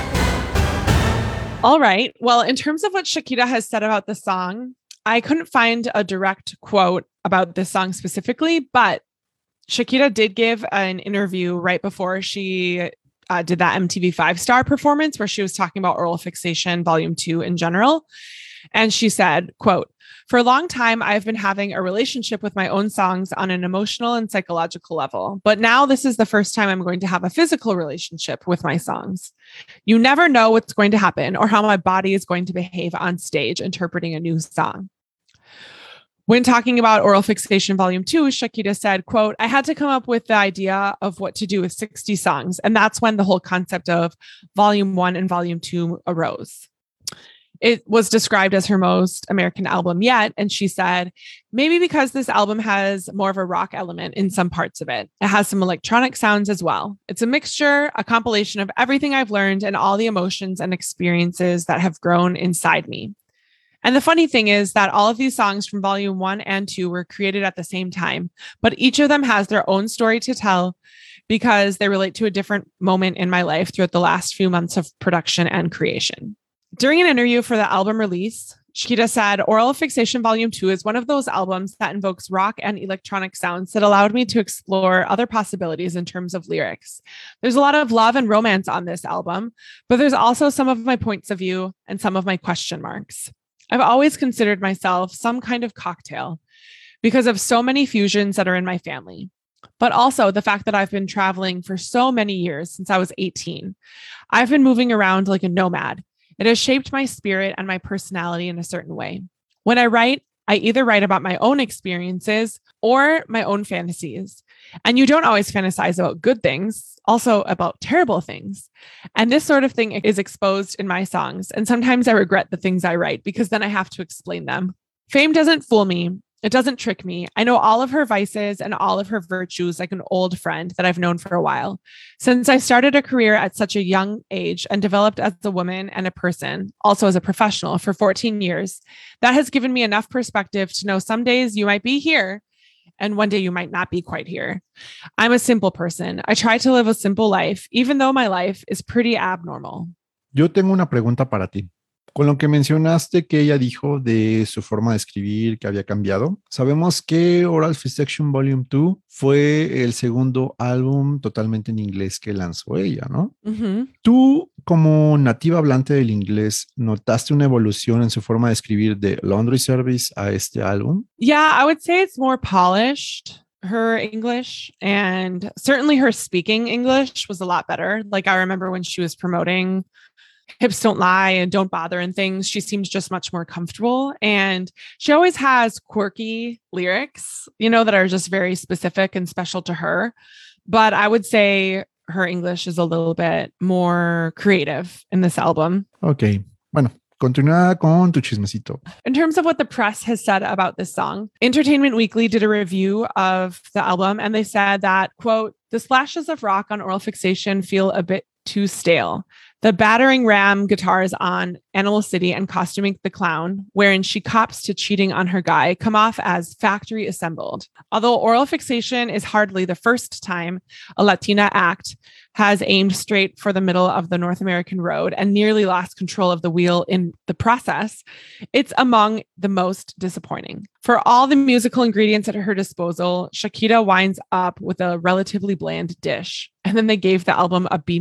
All right. Well, in terms of what Shakira has said about the song, I couldn't find a direct quote about this song specifically, but Shakira did give an interview right before she did that MTV 5-star performance where she was talking about Oral Fixation Volume 2 in general. And she said, quote, "For a long time, I've been having a relationship with my own songs on an emotional and psychological level. But now this is the first time I'm going to have a physical relationship with my songs. You never know what's going to happen or how my body is going to behave on stage interpreting a new song." When talking about Oral Fixation Volume 2, Shakira said, quote, "I had to come up with the idea of what to do with 60 songs. And that's when the whole concept of Volume 1 and Volume 2 arose." It was described as her most American album yet. And she said, "Maybe because this album has more of a rock element in some parts of it. It has some electronic sounds as well. It's a mixture, a compilation of everything I've learned and all the emotions and experiences that have grown inside me." And the funny thing is that all of these songs from Volume 1 and 2 were created at the same time, but each of them has their own story to tell because they relate to a different moment in my life throughout the last few months of production and creation. During an interview for the album release, Shakira said, "Oral Fixation Volume 2 is one of those albums that invokes rock and electronic sounds that allowed me to explore other possibilities in terms of lyrics. There's a lot of love and romance on this album, but there's also some of my points of view and some of my question marks. I've always considered myself some kind of cocktail because of so many fusions that are in my family, but also the fact that I've been traveling for so many years since I was 18. I've been moving around like a nomad. It has shaped my spirit and my personality in a certain way. When I write, I either write about my own experiences or my own fantasies. And you don't always fantasize about good things, also about terrible things. And this sort of thing is exposed in my songs. And sometimes I regret the things I write because then I have to explain them. Fame doesn't fool me. It doesn't trick me. I know all of her vices and all of her virtues like an old friend that I've known for a while. Since I started a career at such a young age and developed as a woman and a person, also as a professional for 14 years, that has given me enough perspective to know some days you might be here and one day you might not be quite here. I'm a simple person. I try to live a simple life, even though my life is pretty abnormal."
Yo tengo una pregunta para ti. Con lo que mencionaste que ella dijo de su forma de escribir que había cambiado, sabemos que Oral Fixation Volume 2 fue el segundo álbum totalmente en inglés que lanzó ella, ¿no?
Mm-hmm.
Tú, como nativa hablante del inglés, ¿notaste una evolución en su forma de escribir de Laundry Service a este álbum?
Yeah, I would say it's more polished, her English, and certainly her speaking English was a lot better. Like I remember when she was promoting Hips Don't Lie and Don't Bother and things, she seems just much more comfortable. And she always has quirky lyrics, that are just very specific and special to her. But I would say her English is a little bit more creative in this album.
Ok, bueno. Continúa con tu chismecito.
In terms of what the press has said about this song, Entertainment Weekly did a review of the album and they said that, quote, "The splashes of rock on Oral Fixation feel a bit too stale. The battering ram guitars on Animal City and Costuming the Clown, wherein she cops to cheating on her guy, come off as factory assembled. Although Oral Fixation is hardly the first time a Latina act has aimed straight for the middle of the North American road and nearly lost control of the wheel in the process, it's among the most disappointing. For all the musical ingredients at her disposal, Shakira winds up with a relatively bland dish. And then they gave the album a B-.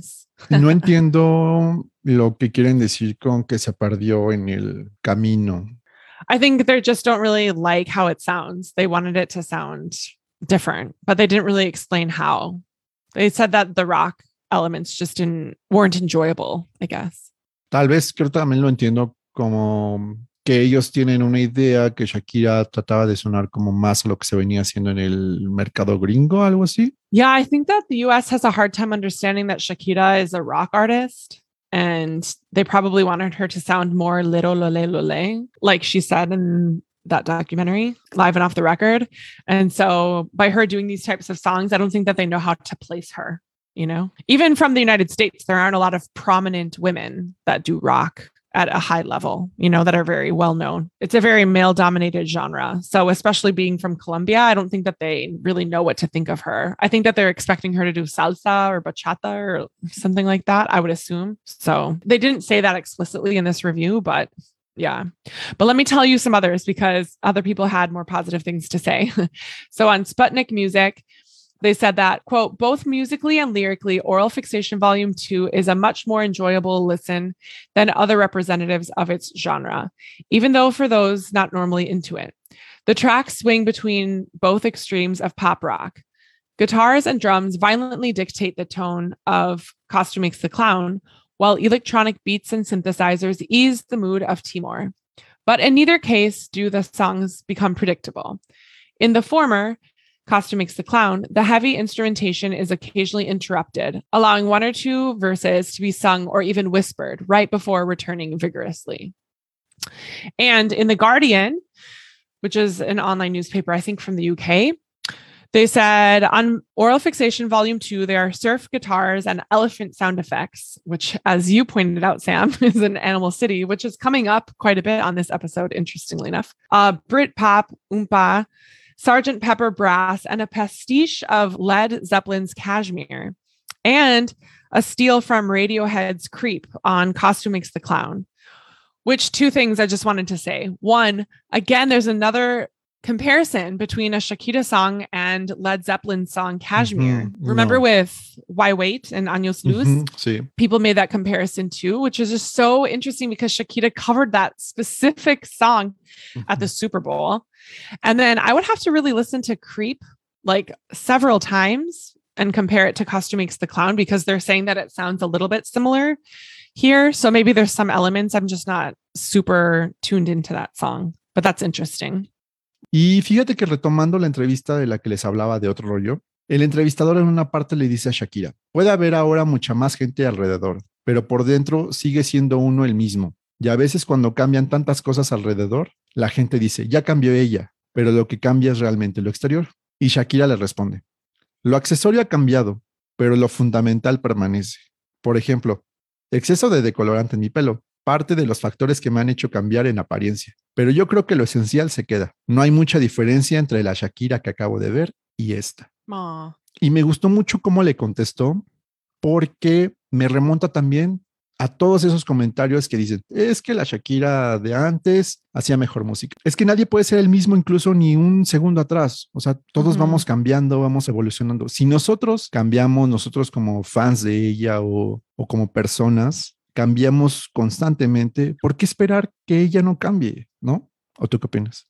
No entiendo lo que quieren decir con que se perdió en el camino.
I think they just don't really like how it sounds. They wanted it to sound different, but they didn't really explain how. They said that the rock elements weren't enjoyable, I guess.
Tal vez creo también lo entiendo como que ellos tienen una idea que Shakira trataba de sonar como más a lo que se venía haciendo en el mercado gringo, algo así.
Yeah, I think that the US has a hard time understanding that Shakira is a rock artist. And they probably wanted her to sound more little lole lole, like she said in that documentary, Live and Off the Record. And so by her doing these types of songs, I don't think that they know how to place her, you know? Even from the United States, there aren't a lot of prominent women that do rock at a high level, you know, that are very well known. It's a very male dominated genre. So especially being from Colombia, I don't think that they really know what to think of her. I think that they're expecting her to do salsa or bachata or something like that, I would assume. So they didn't say that explicitly in this review, but yeah. But let me tell you some others because other people had more positive things to say. So on Sputnik Music, they said that, quote, both musically and lyrically, Oral Fixation Volume 2 is a much more enjoyable listen than other representatives of its genre, even though for those not normally into it. The tracks swing between both extremes of pop rock. Guitars and drums violently dictate the tone of Costume Makes the Clown, while electronic beats and synthesizers ease the mood of Timor. But in neither case do the songs become predictable. In the former, Costume Makes the Clown, the heavy instrumentation is occasionally interrupted, allowing one or two verses to be sung or even whispered right before returning vigorously. And in The Guardian, which is an online newspaper, I think from the UK, they said on Oral Fixation Volume 2, there are surf guitars and elephant sound effects, which, as you pointed out, Sam, is in Animal City, which is coming up quite a bit on this episode, interestingly enough. Britpop, Oompa, Sgt. Pepper Brass, and a pastiche of Led Zeppelin's Kashmir, and a steal from Radiohead's Creep on Costume Makes the Clown. Which two things I just wanted to say. One, again, there's another comparison between a Shakira song and Led Zeppelin's song Kashmir. Remember with Why Wait and Años Luz?
Sí.
People made that comparison too, which is just so interesting because Shakira covered that specific song at the Super Bowl. And then I would have to really listen to Creep like several times and compare it to Costume Makes the Clown because they're saying that it sounds a little bit similar here. So maybe there's some elements. I'm just not super tuned into that song, but that's interesting.
Y fíjate que retomando la entrevista de la que les hablaba de otro rollo, el entrevistador en una parte le dice a Shakira, puede haber ahora mucha más gente alrededor, pero por dentro sigue siendo uno el mismo. Y a veces cuando cambian tantas cosas alrededor, la gente dice, ya cambió ella, pero lo que cambia es realmente lo exterior. Y Shakira le responde, lo accesorio ha cambiado, pero lo fundamental permanece. Por ejemplo, exceso de decolorante en mi pelo, parte de los factores que me han hecho cambiar en apariencia. Pero yo creo que lo esencial se queda. No hay mucha diferencia entre la Shakira que acabo de ver y esta.
Aww.
Y me gustó mucho cómo le contestó, porque me remonta también a todos esos comentarios que dicen, es que la Shakira de antes hacía mejor música. Es que nadie puede ser el mismo incluso ni un segundo atrás. O sea, todos vamos cambiando, vamos evolucionando. Si nosotros cambiamos, nosotros como fans de ella o como personas, cambiamos constantemente, ¿por qué esperar que ella no cambie? ¿No? ¿O tú qué opinas?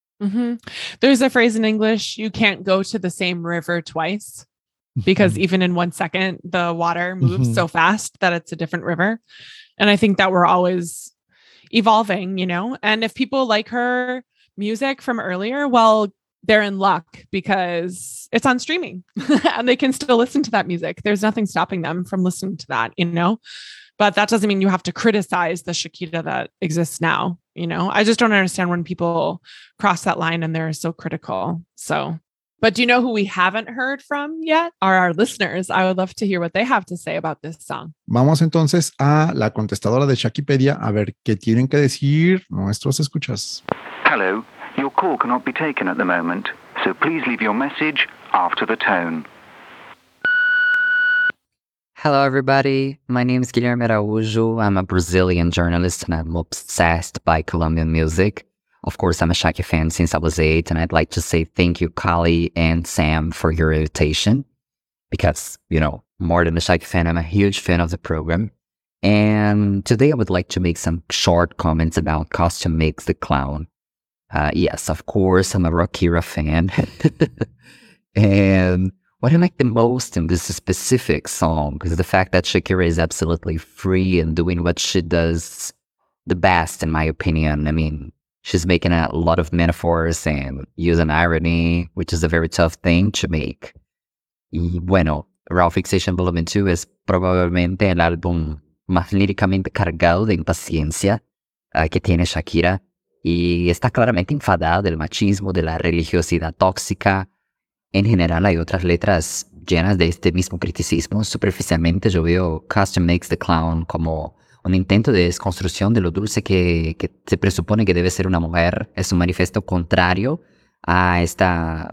There's a phrase in English, you can't go to the same river twice. Because even in 1 second, the water moves so fast that it's a different river. And I think that we're always evolving, you know? And if people like her music from earlier, well, they're in luck because it's on streaming and they can still listen to that music. There's nothing stopping them from listening to that, you know? But that doesn't mean you have to criticize the Shakira that exists now, you know? I just don't understand when people cross that line and they're so critical. So... But do you know who we haven't heard from yet? Are our listeners. I would love to hear what they have to say about this song.
Vamos entonces a la contestadora de Shakipedia a ver qué tienen que decir nuestros escuchas.
Hello, your call cannot be taken at the moment, so please leave your message after the tone.
Hello, everybody. My name is Guilherme Araújo. I'm a Brazilian journalist and I'm obsessed by Colombian music. Of course, I'm a Shaki fan since I was 8, and I'd like to say thank you, Kali and Sam, for your invitation. Because, you know, more than a Shaki fan, I'm a huge fan of the program. And today I would like to make some short comments about Costume Makes the Clown. Yes, of course, I'm a Rockira fan. And what I like the most in this specific song is the fact that Shakira is absolutely free and doing what she does the best, in my opinion. I mean, she's making a lot of metaphors and using irony, which is a very tough thing to make. Y bueno, Raw Fixation Volume 2 es probablemente el álbum más líricamente cargado de impaciencia que tiene Shakira, y está claramente enfadada del machismo, de la religiosidad tóxica. En general hay otras letras llenas de este mismo criticismo. Superficialmente yo veo Custom Makes the Clown como un intento de desconstrucción de lo dulce que se presupone que debe ser una mujer. Es un manifiesto contrario a esta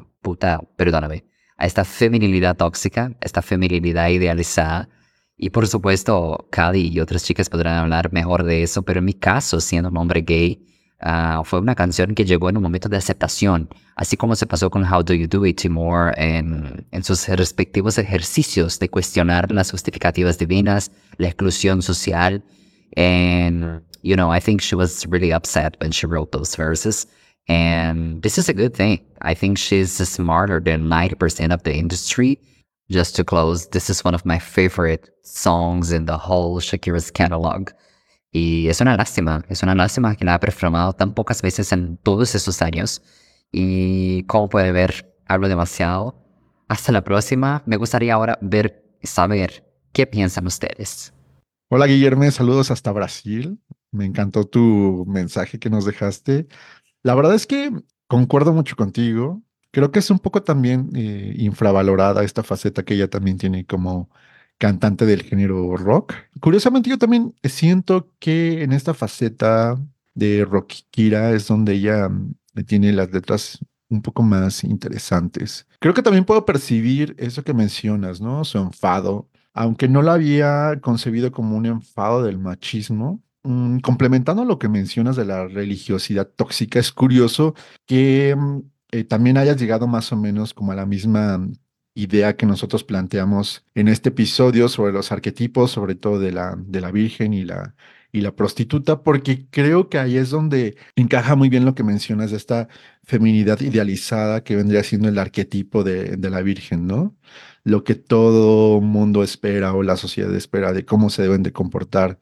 a esta feminilidad tóxica, esta feminilidad idealizada. Y por supuesto, Cali y otras chicas podrán hablar mejor de eso, pero en mi caso, siendo un hombre gay, fue una canción que llegó en un momento de aceptación, así como se pasó con How Do You Do It, Timor, en sus respectivos ejercicios de cuestionar las justificativas divinas, la exclusión social. And, you know, I think she was really upset when she wrote those verses. And this is a good thing. I think she's smarter than 90% of the industry. Just to close, this is one of my favorite songs in the whole Shakira's catalog. Y es una lástima que la ha performado tan pocas veces en todos esos años. Y como puede ver, hablo demasiado. Hasta la próxima. Me gustaría ahora saber qué piensan ustedes.
Hola Guillermo, saludos hasta Brasil. Me encantó tu mensaje que nos dejaste. La verdad es que concuerdo mucho contigo. Creo que es un poco también infravalorada esta faceta que ella también tiene como cantante del género rock. Curiosamente, yo también siento que en esta faceta de rockera es donde ella tiene las letras un poco más interesantes. Creo que también puedo percibir eso que mencionas, ¿no? Su enfado, aunque no lo había concebido como un enfado del machismo. Complementando lo que mencionas de la religiosidad tóxica, es curioso que también hayas llegado más o menos como a la misma idea que nosotros planteamos en este episodio sobre los arquetipos, sobre todo de la Virgen y la prostituta, porque creo que ahí es donde encaja muy bien lo que mencionas de esta feminidad idealizada que vendría siendo el arquetipo de la Virgen, ¿no? Lo que todo mundo espera o la sociedad espera de cómo se deben de comportar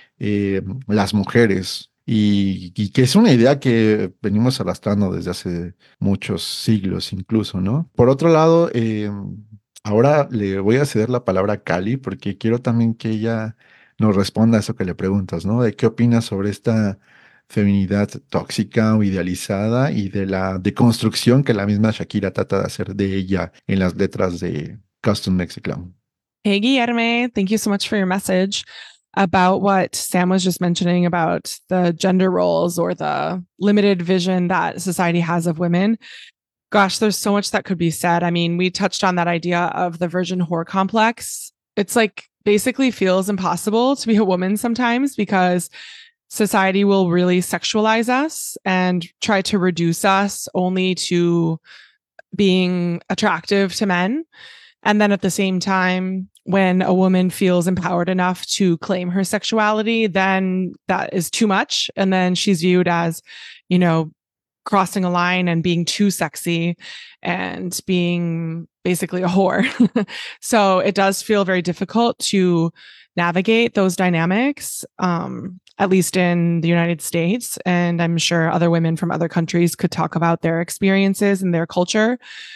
las mujeres. Y que es una idea que venimos arrastrando desde hace muchos siglos incluso, ¿no? Por otro lado, ahora le voy a ceder la palabra a Cali porque quiero también que ella nos responda a eso que le preguntas, ¿no? De qué opina sobre esta feminidad tóxica o idealizada y de la deconstrucción que la misma Shakira trata de hacer de ella en las letras de Custom Makes the Clown.
Hey, Guillermo, thank you so much for your message about what Sam was just mentioning about the gender roles or the limited vision that society has of women. Gosh, there's so much that could be said. I mean, we touched on that idea of the virgin whore complex. It's like basically feels impossible to be a woman sometimes because society will really sexualize us and try to reduce us only to being attractive to men. And then at the same time, when a woman feels empowered enough to claim her sexuality, then that is too much. And then she's viewed as, you know, crossing a line and being too sexy and being basically a whore. So it does feel very difficult to navigate those dynamics, at least in the United States. And I'm sure other women from other countries could talk about their experiences and their culture.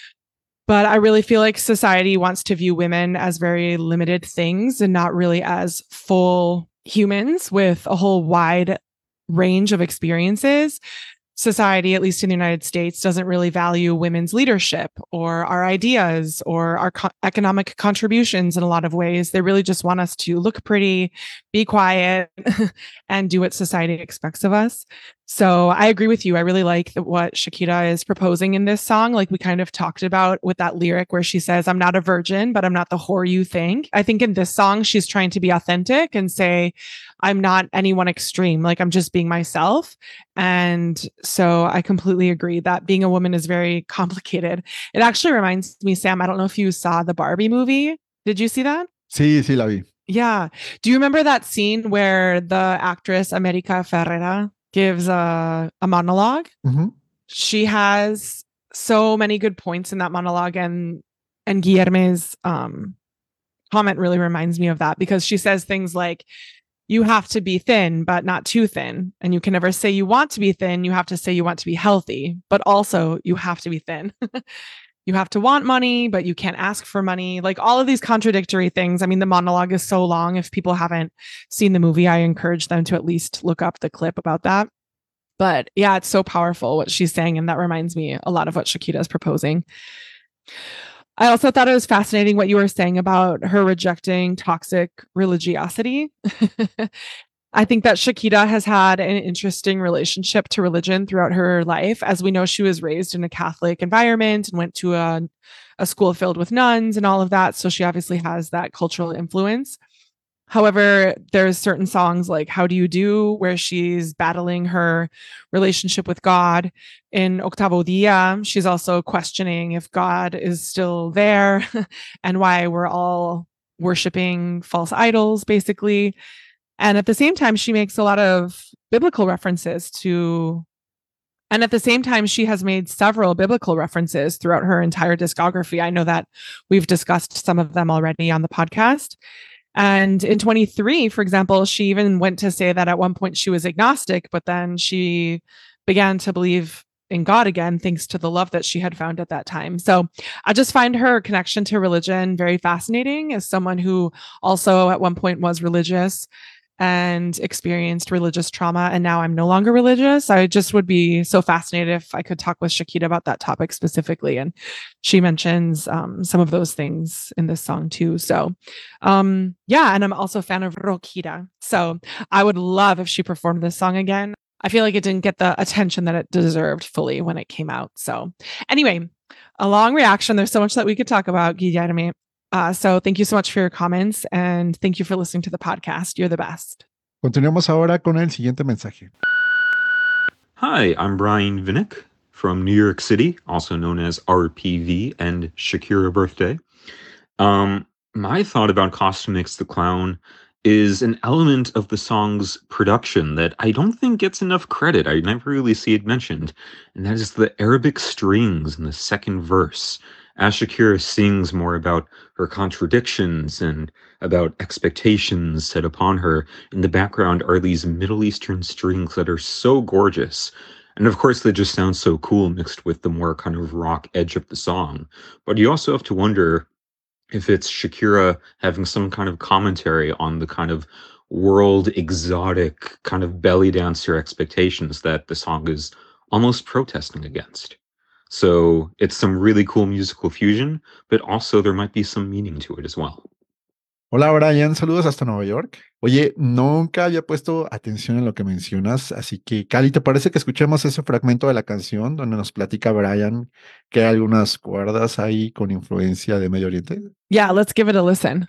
But I really feel like society wants to view women as very limited things and not really as full humans with a whole wide range of experiences. Society, at least in the United States, doesn't really value women's leadership or our ideas or our economic contributions in a lot of ways. They really just want us to look pretty, be quiet, and do what society expects of us. So I agree with you. I really like what Shakira is proposing in this song. Like we kind of talked about with that lyric where she says, I'm not a virgin, but I'm not the whore you think. I think in this song, she's trying to be authentic and say, I'm not any one extreme. Like I'm just being myself. And so I completely agree that being a woman is very complicated. It actually reminds me, Sam, I don't know if you saw the Barbie movie. Did you see that?
Sí, sí la vi.
Yeah. Do you remember that scene where the actress America Ferrera gives a monologue?
Mm-hmm.
She has so many good points in that monologue, and Guillerme's comment really reminds me of that because she says things like, you have to be thin, but not too thin. And you can never say you want to be thin. You have to say you want to be healthy, but also you have to be thin. You have to want money, but you can't ask for money. Like all of these contradictory things. I mean, the monologue is so long. If people haven't seen the movie, I encourage them to at least look up the clip about that. But yeah, it's so powerful what she's saying. And that reminds me a lot of what Shakira is proposing. I also thought it was fascinating what you were saying about her rejecting toxic religiosity. I think that Shakira has had an interesting relationship to religion throughout her life. As we know, she was raised in a Catholic environment and went to a school filled with nuns and all of that. So she obviously has that cultural influence. However, there's certain songs like How Do You Do, where she's battling her relationship with God. In Octavo Dia, she's also questioning if God is still there and why we're all worshiping false idols, basically. And at the same time, she makes a lot of biblical references and at the same time, she has made several biblical references throughout her entire discography. I know that we've discussed some of them already on the podcast. And in 23, for example, she even went to say that at one point she was agnostic, but then she began to believe in God again, thanks to the love that she had found at that time. So I just find her connection to religion very fascinating as someone who also at one point was religious and experienced religious trauma. And now I'm no longer religious. I just would be so fascinated if I could talk with Shakira about that topic specifically. And she mentions some of those things in this song too. So yeah, and I'm also a fan of Rockira. So I would love if she performed this song again. I feel like it didn't get the attention that it deserved fully when it came out. So anyway, a long reaction. There's so much that we could talk about, Guilherme. So thank you so much for your comments and thank you for listening to the podcast. You're the best.
Continuamos ahora con el siguiente mensaje.
Hi, I'm Brian Vinnick from New York City, also known as RPV and Shakira Birthday. My thought about Costumix the Clown is an element of the song's production that I don't think gets enough credit. I never really see it mentioned, and that is the Arabic strings in the second verse. As Shakira sings more about her contradictions and about expectations set upon her, in the background are these Middle Eastern strings that are so gorgeous. And of course, they just sound so cool mixed with the more kind of rock edge of the song. But you also have to wonder if it's Shakira having some kind of commentary on the kind of world exotic kind of belly dancer expectations that the song is almost protesting against. So it's some really cool musical fusion, but also there might be some meaning to it as well.
Hola Brian, saludos hasta Nueva York. Oye, nunca había puesto atención en lo que mencionas, así que Cali, ¿te parece que escuchemos ese fragmento de la canción donde nos platica Brian que hay algunas cuerdas ahí con influencia de Medio Oriente?
Yeah, let's give it a listen.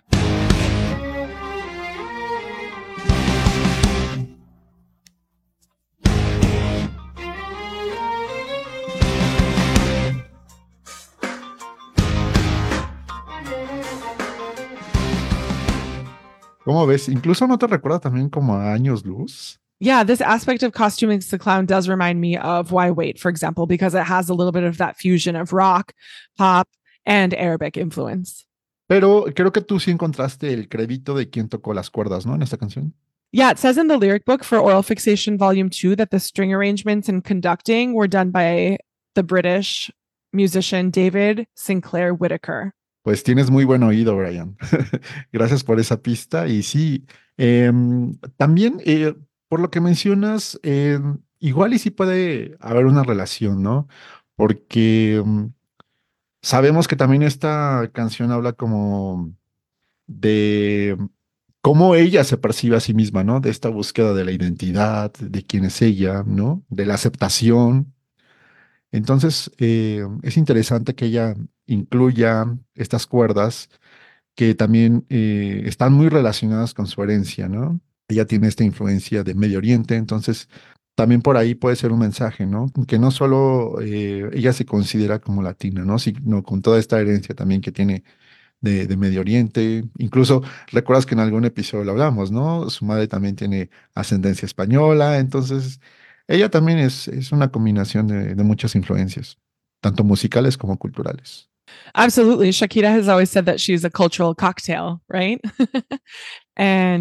¿Cómo ves? Incluso no te recuerda también como a Años Luz.
Yeah, this aspect of Costumix the Clown does remind me of Why Wait, for example, because it has a little bit of that fusion of rock, pop, and Arabic influence.
Pero creo que tú sí encontraste el crédito de quién tocó las cuerdas, ¿no? En esta canción.
Yeah, it says in the lyric book for Oral Fixation Volume 2 that the string arrangements and conducting were done by the British musician David Sinclair Whittaker.
Pues tienes muy buen oído, Brian. Gracias por esa pista. Y sí, también por lo que mencionas, igual y sí puede haber una relación, ¿no? Porque sabemos que también esta canción habla como de cómo ella se percibe a sí misma, ¿no? De esta búsqueda de la identidad, de quién es ella, ¿no? De la aceptación. Entonces, es interesante que ella incluya estas cuerdas que también están muy relacionadas con su herencia, ¿no? Ella tiene esta influencia de Medio Oriente, entonces también por ahí puede ser un mensaje, ¿no? Que no solo ella se considera como latina, ¿no? Sino con toda esta herencia también que tiene de Medio Oriente. Incluso recuerdas que en algún episodio lo hablamos, ¿no? Su madre también tiene ascendencia española, entonces ella también es una combinación de muchas influencias, tanto musicales como culturales.
Absolutely. Shakira has always said that she's a cultural cocktail, right? And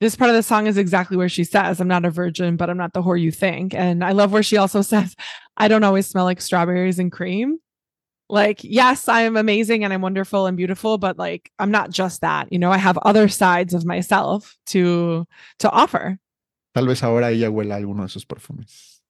this part of the song is exactly where she says, I'm not a virgin, but I'm not the whore you think. And I love where she also says, I don't always smell like strawberries and cream. Like, yes, I am amazing and I'm wonderful and beautiful, but like, I'm not just that. You know, I have other sides of myself to offer.
Tal vez ahora ella huela alguno de sus perfumes.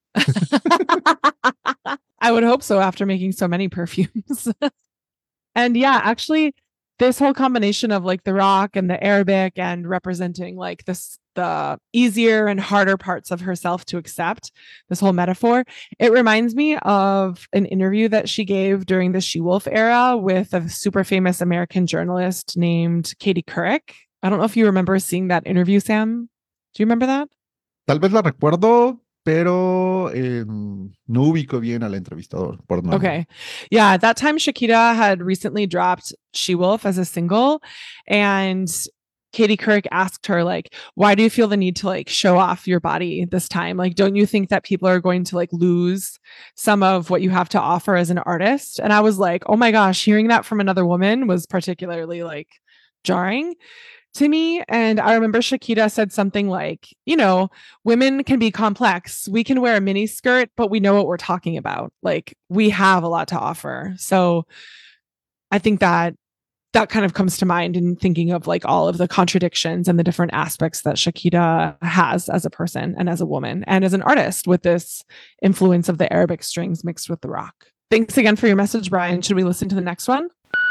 I would hope so after making so many perfumes. And yeah, actually, this whole combination of like the rock and the Arabic and representing like the easier and harder parts of herself to accept, this whole metaphor, it reminds me of an interview that she gave during the She-Wolf era with a super famous American journalist named Katie Couric. I don't know if you remember seeing that interview, Sam. Do you remember that?
Tal vez la recuerdo, pero no ubico bien al entrevistador por nombre.
Okay. Yeah. At that time, Shakira had recently dropped She-Wolf as a single, and Katie Couric asked her, like, why do you feel the need to like show off your body this time? Like, don't you think that people are going to like lose some of what you have to offer as an artist? And I was like, oh my gosh, hearing that from another woman was particularly like jarring to me. And I remember Shakira said something like, you know, women can be complex. We can wear a mini skirt, but we know what we're talking about. Like, we have a lot to offer. So I think that kind of comes to mind in thinking of like all of the contradictions and the different aspects that Shakira has as a person and as a woman and as an artist with this influence of the Arabic strings mixed with the rock. Thanks again for your message, Brian. Should we listen to the next one?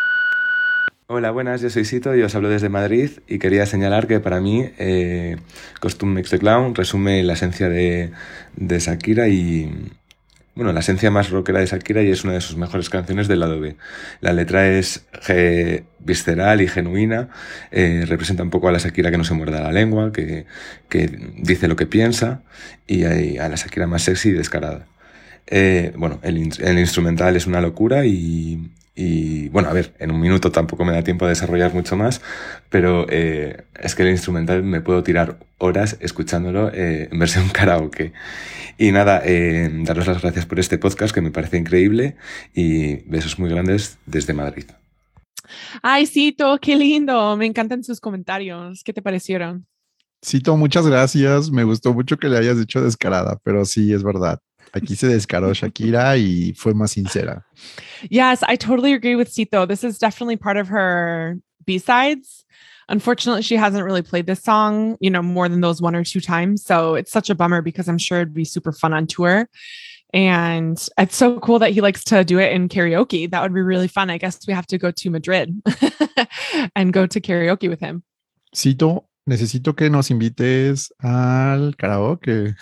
Hola, buenas, yo soy Sito y os hablo desde Madrid y quería señalar que para mí Costume Makes the Clown resume la esencia de Shakira y, bueno, la esencia más rockera de Shakira y es una de sus mejores canciones del lado B. La letra es visceral y genuina, representa un poco a la Shakira que no se muerda la lengua, que dice lo que piensa y a la Shakira más sexy y descarada. Bueno, el instrumental es una locura y bueno, a ver, en un minuto tampoco me da tiempo a desarrollar mucho más, pero es que el instrumental me puedo tirar horas escuchándolo en versión karaoke. Y nada, daros las gracias por este podcast que me parece increíble y besos muy grandes desde Madrid.
Ay, Cito, qué lindo. Me encantan sus comentarios. ¿Qué te parecieron?
Cito, muchas gracias. Me gustó mucho que le hayas dicho descarada, pero sí, es verdad. Aquí se descaró Shakira y fue más sincera.
Yes, I totally agree with Cito. This is definitely part of her B-sides. Unfortunately, she hasn't really played this song, you know, more than those one or two times. So it's such a bummer because I'm sure it'd be super fun on tour. And it's so cool that he likes to do it in karaoke. That would be really fun. I guess we have to go to Madrid and go to karaoke with him.
Cito, necesito que nos invites al karaoke.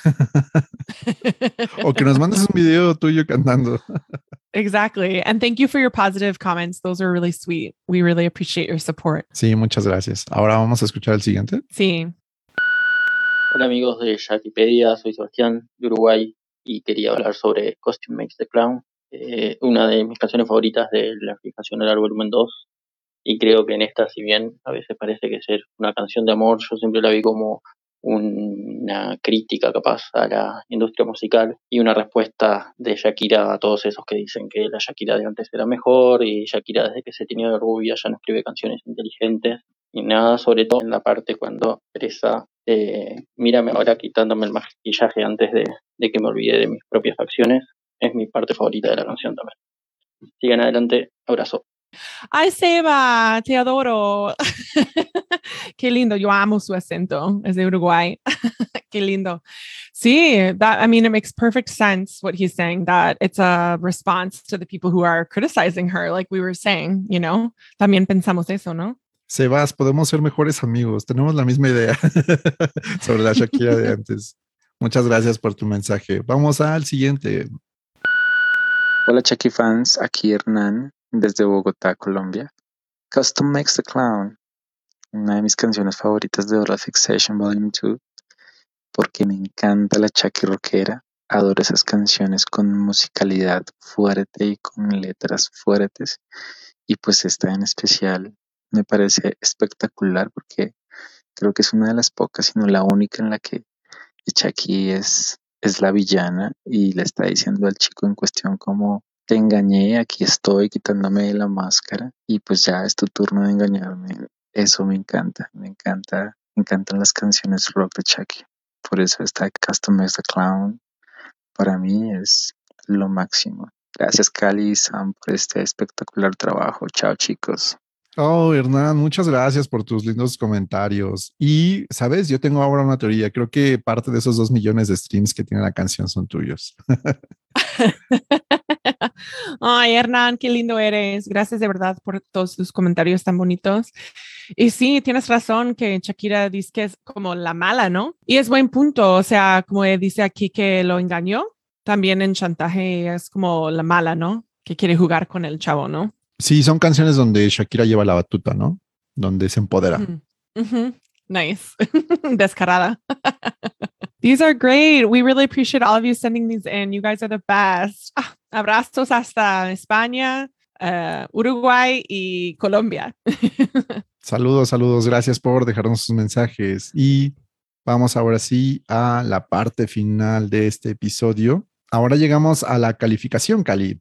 O que nos mandes un video tuyo cantando.
Exactly. And thank you for your positive comments. Those are really sweet. We really appreciate your support.
Sí, muchas gracias. Ahora vamos a escuchar el siguiente.
Sí.
Hola amigos de Shakipedia, soy Sebastián de Uruguay y quería hablar sobre Costume Makes the Clown, una de mis canciones favoritas de la fijación del volumen 2. Y creo que en esta, si bien a veces parece que ser una canción de amor, yo siempre la vi como una crítica capaz a la industria musical y una respuesta de Shakira a todos esos que dicen que la Shakira de antes era mejor y Shakira desde que se tenía de rubia ya no escribe canciones inteligentes y nada, sobre todo en la parte cuando expresa mírame ahora quitándome el maquillaje antes de que me olvide de mis propias acciones, es mi parte favorita de la canción también. Sigan adelante, abrazo.
Ay, Seba, te adoro. Qué lindo. Yo amo su acento. Es de Uruguay. Qué lindo. Sí, that, I mean, it makes perfect sense what he's saying, that it's a response to the people who are criticizing her, like we were saying, you know. También pensamos eso, ¿no?
Sebas, podemos ser mejores amigos. Tenemos la misma idea sobre la Shakira de antes. Muchas gracias por tu mensaje. Vamos al siguiente.
Hola Chucky fans, aquí Hernán desde Bogotá, Colombia. Custom Makes the Clown, una de mis canciones favoritas de Oral Fixation Volume 2, porque me encanta la Chucky rockera. Adoro esas canciones con musicalidad fuerte y con letras fuertes. Y pues esta en especial me parece espectacular porque creo que es una de las pocas, si no la única en la que Chucky es la villana y le está diciendo al chico en cuestión como te engañé, aquí estoy quitándome la máscara y pues ya es tu turno de engañarme. Eso me encanta Me encantan las canciones rock de Chucky. Por eso esta Custom Made the Clown para mí es lo máximo. Gracias Cali y Sam por este espectacular trabajo. Chao chicos.
Oh, Hernán, muchas gracias por tus lindos comentarios. Y, ¿sabes? Yo tengo ahora una teoría. Creo que parte de esos 2 millones de streams que tiene la canción son tuyos.
Ay, Hernán, qué lindo eres. Gracias de verdad por todos tus comentarios tan bonitos. Y sí, tienes razón que Shakira dice que es como la mala, ¿no? Y es buen punto. O sea, como dice aquí que lo engañó, también en chantaje es como la mala, ¿no? Que quiere jugar con el chavo, ¿no?
Sí, son canciones donde Shakira lleva la batuta, ¿no? Donde se empodera.
Nice. Descarada. These are great. We really appreciate all of you sending these in. You guys are the best. Abrazos hasta España, Uruguay y Colombia.
Saludos, saludos. Gracias por dejarnos sus mensajes. Y vamos ahora sí a la parte final de este episodio. Ahora llegamos a la calificación, Cali.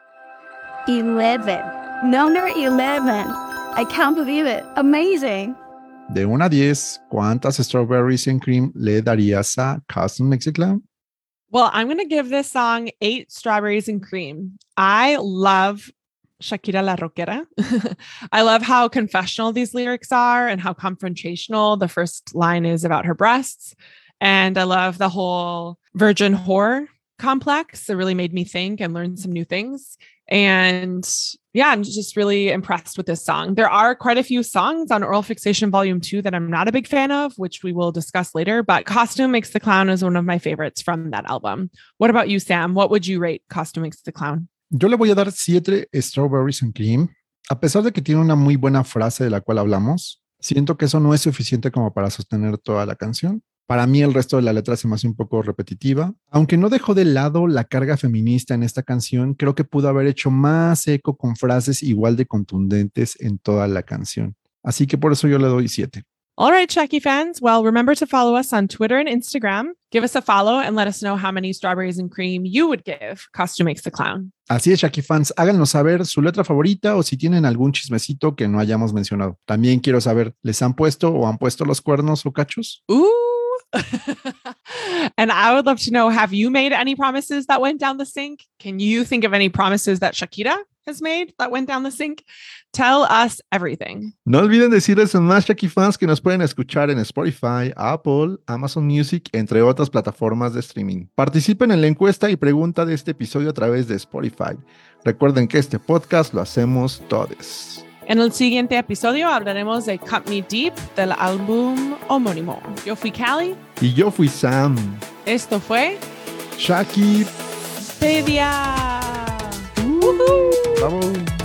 11. Number 11. I can't believe it. Amazing.
De 1 a 10, ¿cuántas strawberries and cream le darías a Custom Made the Clown?
Well, I'm going to give this song 8 strawberries and cream. I love Shakira La Rockera. I love how confessional these lyrics are and how confrontational the first line is about her breasts. And I love the whole virgin whore complex. It really made me think and learn some new things. And yeah, I'm just really impressed with this song. There are quite a few songs on Oral Fixation Volume 2 that I'm not a big fan of, which we will discuss later, but Costume Makes the Clown is one of my favorites from that album. What about you, Sam? What would you rate Costume Makes the Clown?
Yo le voy a dar 7 strawberries and cream. A pesar de que tiene una muy buena frase de la cual hablamos, siento que eso no es suficiente como para sostener toda la canción. Para mí el resto de la letra se me hace un poco repetitiva. Aunque no dejó de lado la carga feminista en esta canción, creo que pudo haber hecho más eco con frases igual de contundentes en toda la canción. Así que por eso yo le doy 7.
All right, Chucky fans. Well, remember to follow us on Twitter and Instagram. Give us a follow and let us know how many strawberries and cream you would give Costume Makes the Clown.
Así es, Chucky fans. Háganos saber su letra favorita o si tienen algún chismecito que no hayamos mencionado. También quiero saber, ¿les han puesto o han puesto los cuernos o cachos?
And I would love to know, have you made any promises that went down the sink? Can you think of any promises that Shakira has made that went down the sink? Tell us everything.
No olviden decirles a más Chucky fans que nos pueden escuchar en Spotify, Apple, Amazon Music, entre otras plataformas de streaming. Participen en la encuesta y pregunta de este episodio a través de Spotify. Recuerden que este podcast lo hacemos todos.
En el siguiente episodio hablaremos de Cut Me Deep del álbum homónimo. Yo fui Cali.
Y yo fui Sam.
Esto fue
Shaki
Pedia.
¡Bravo!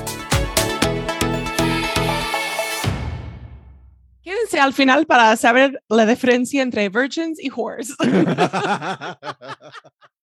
Quédense al final para saber la diferencia entre virgins y whores.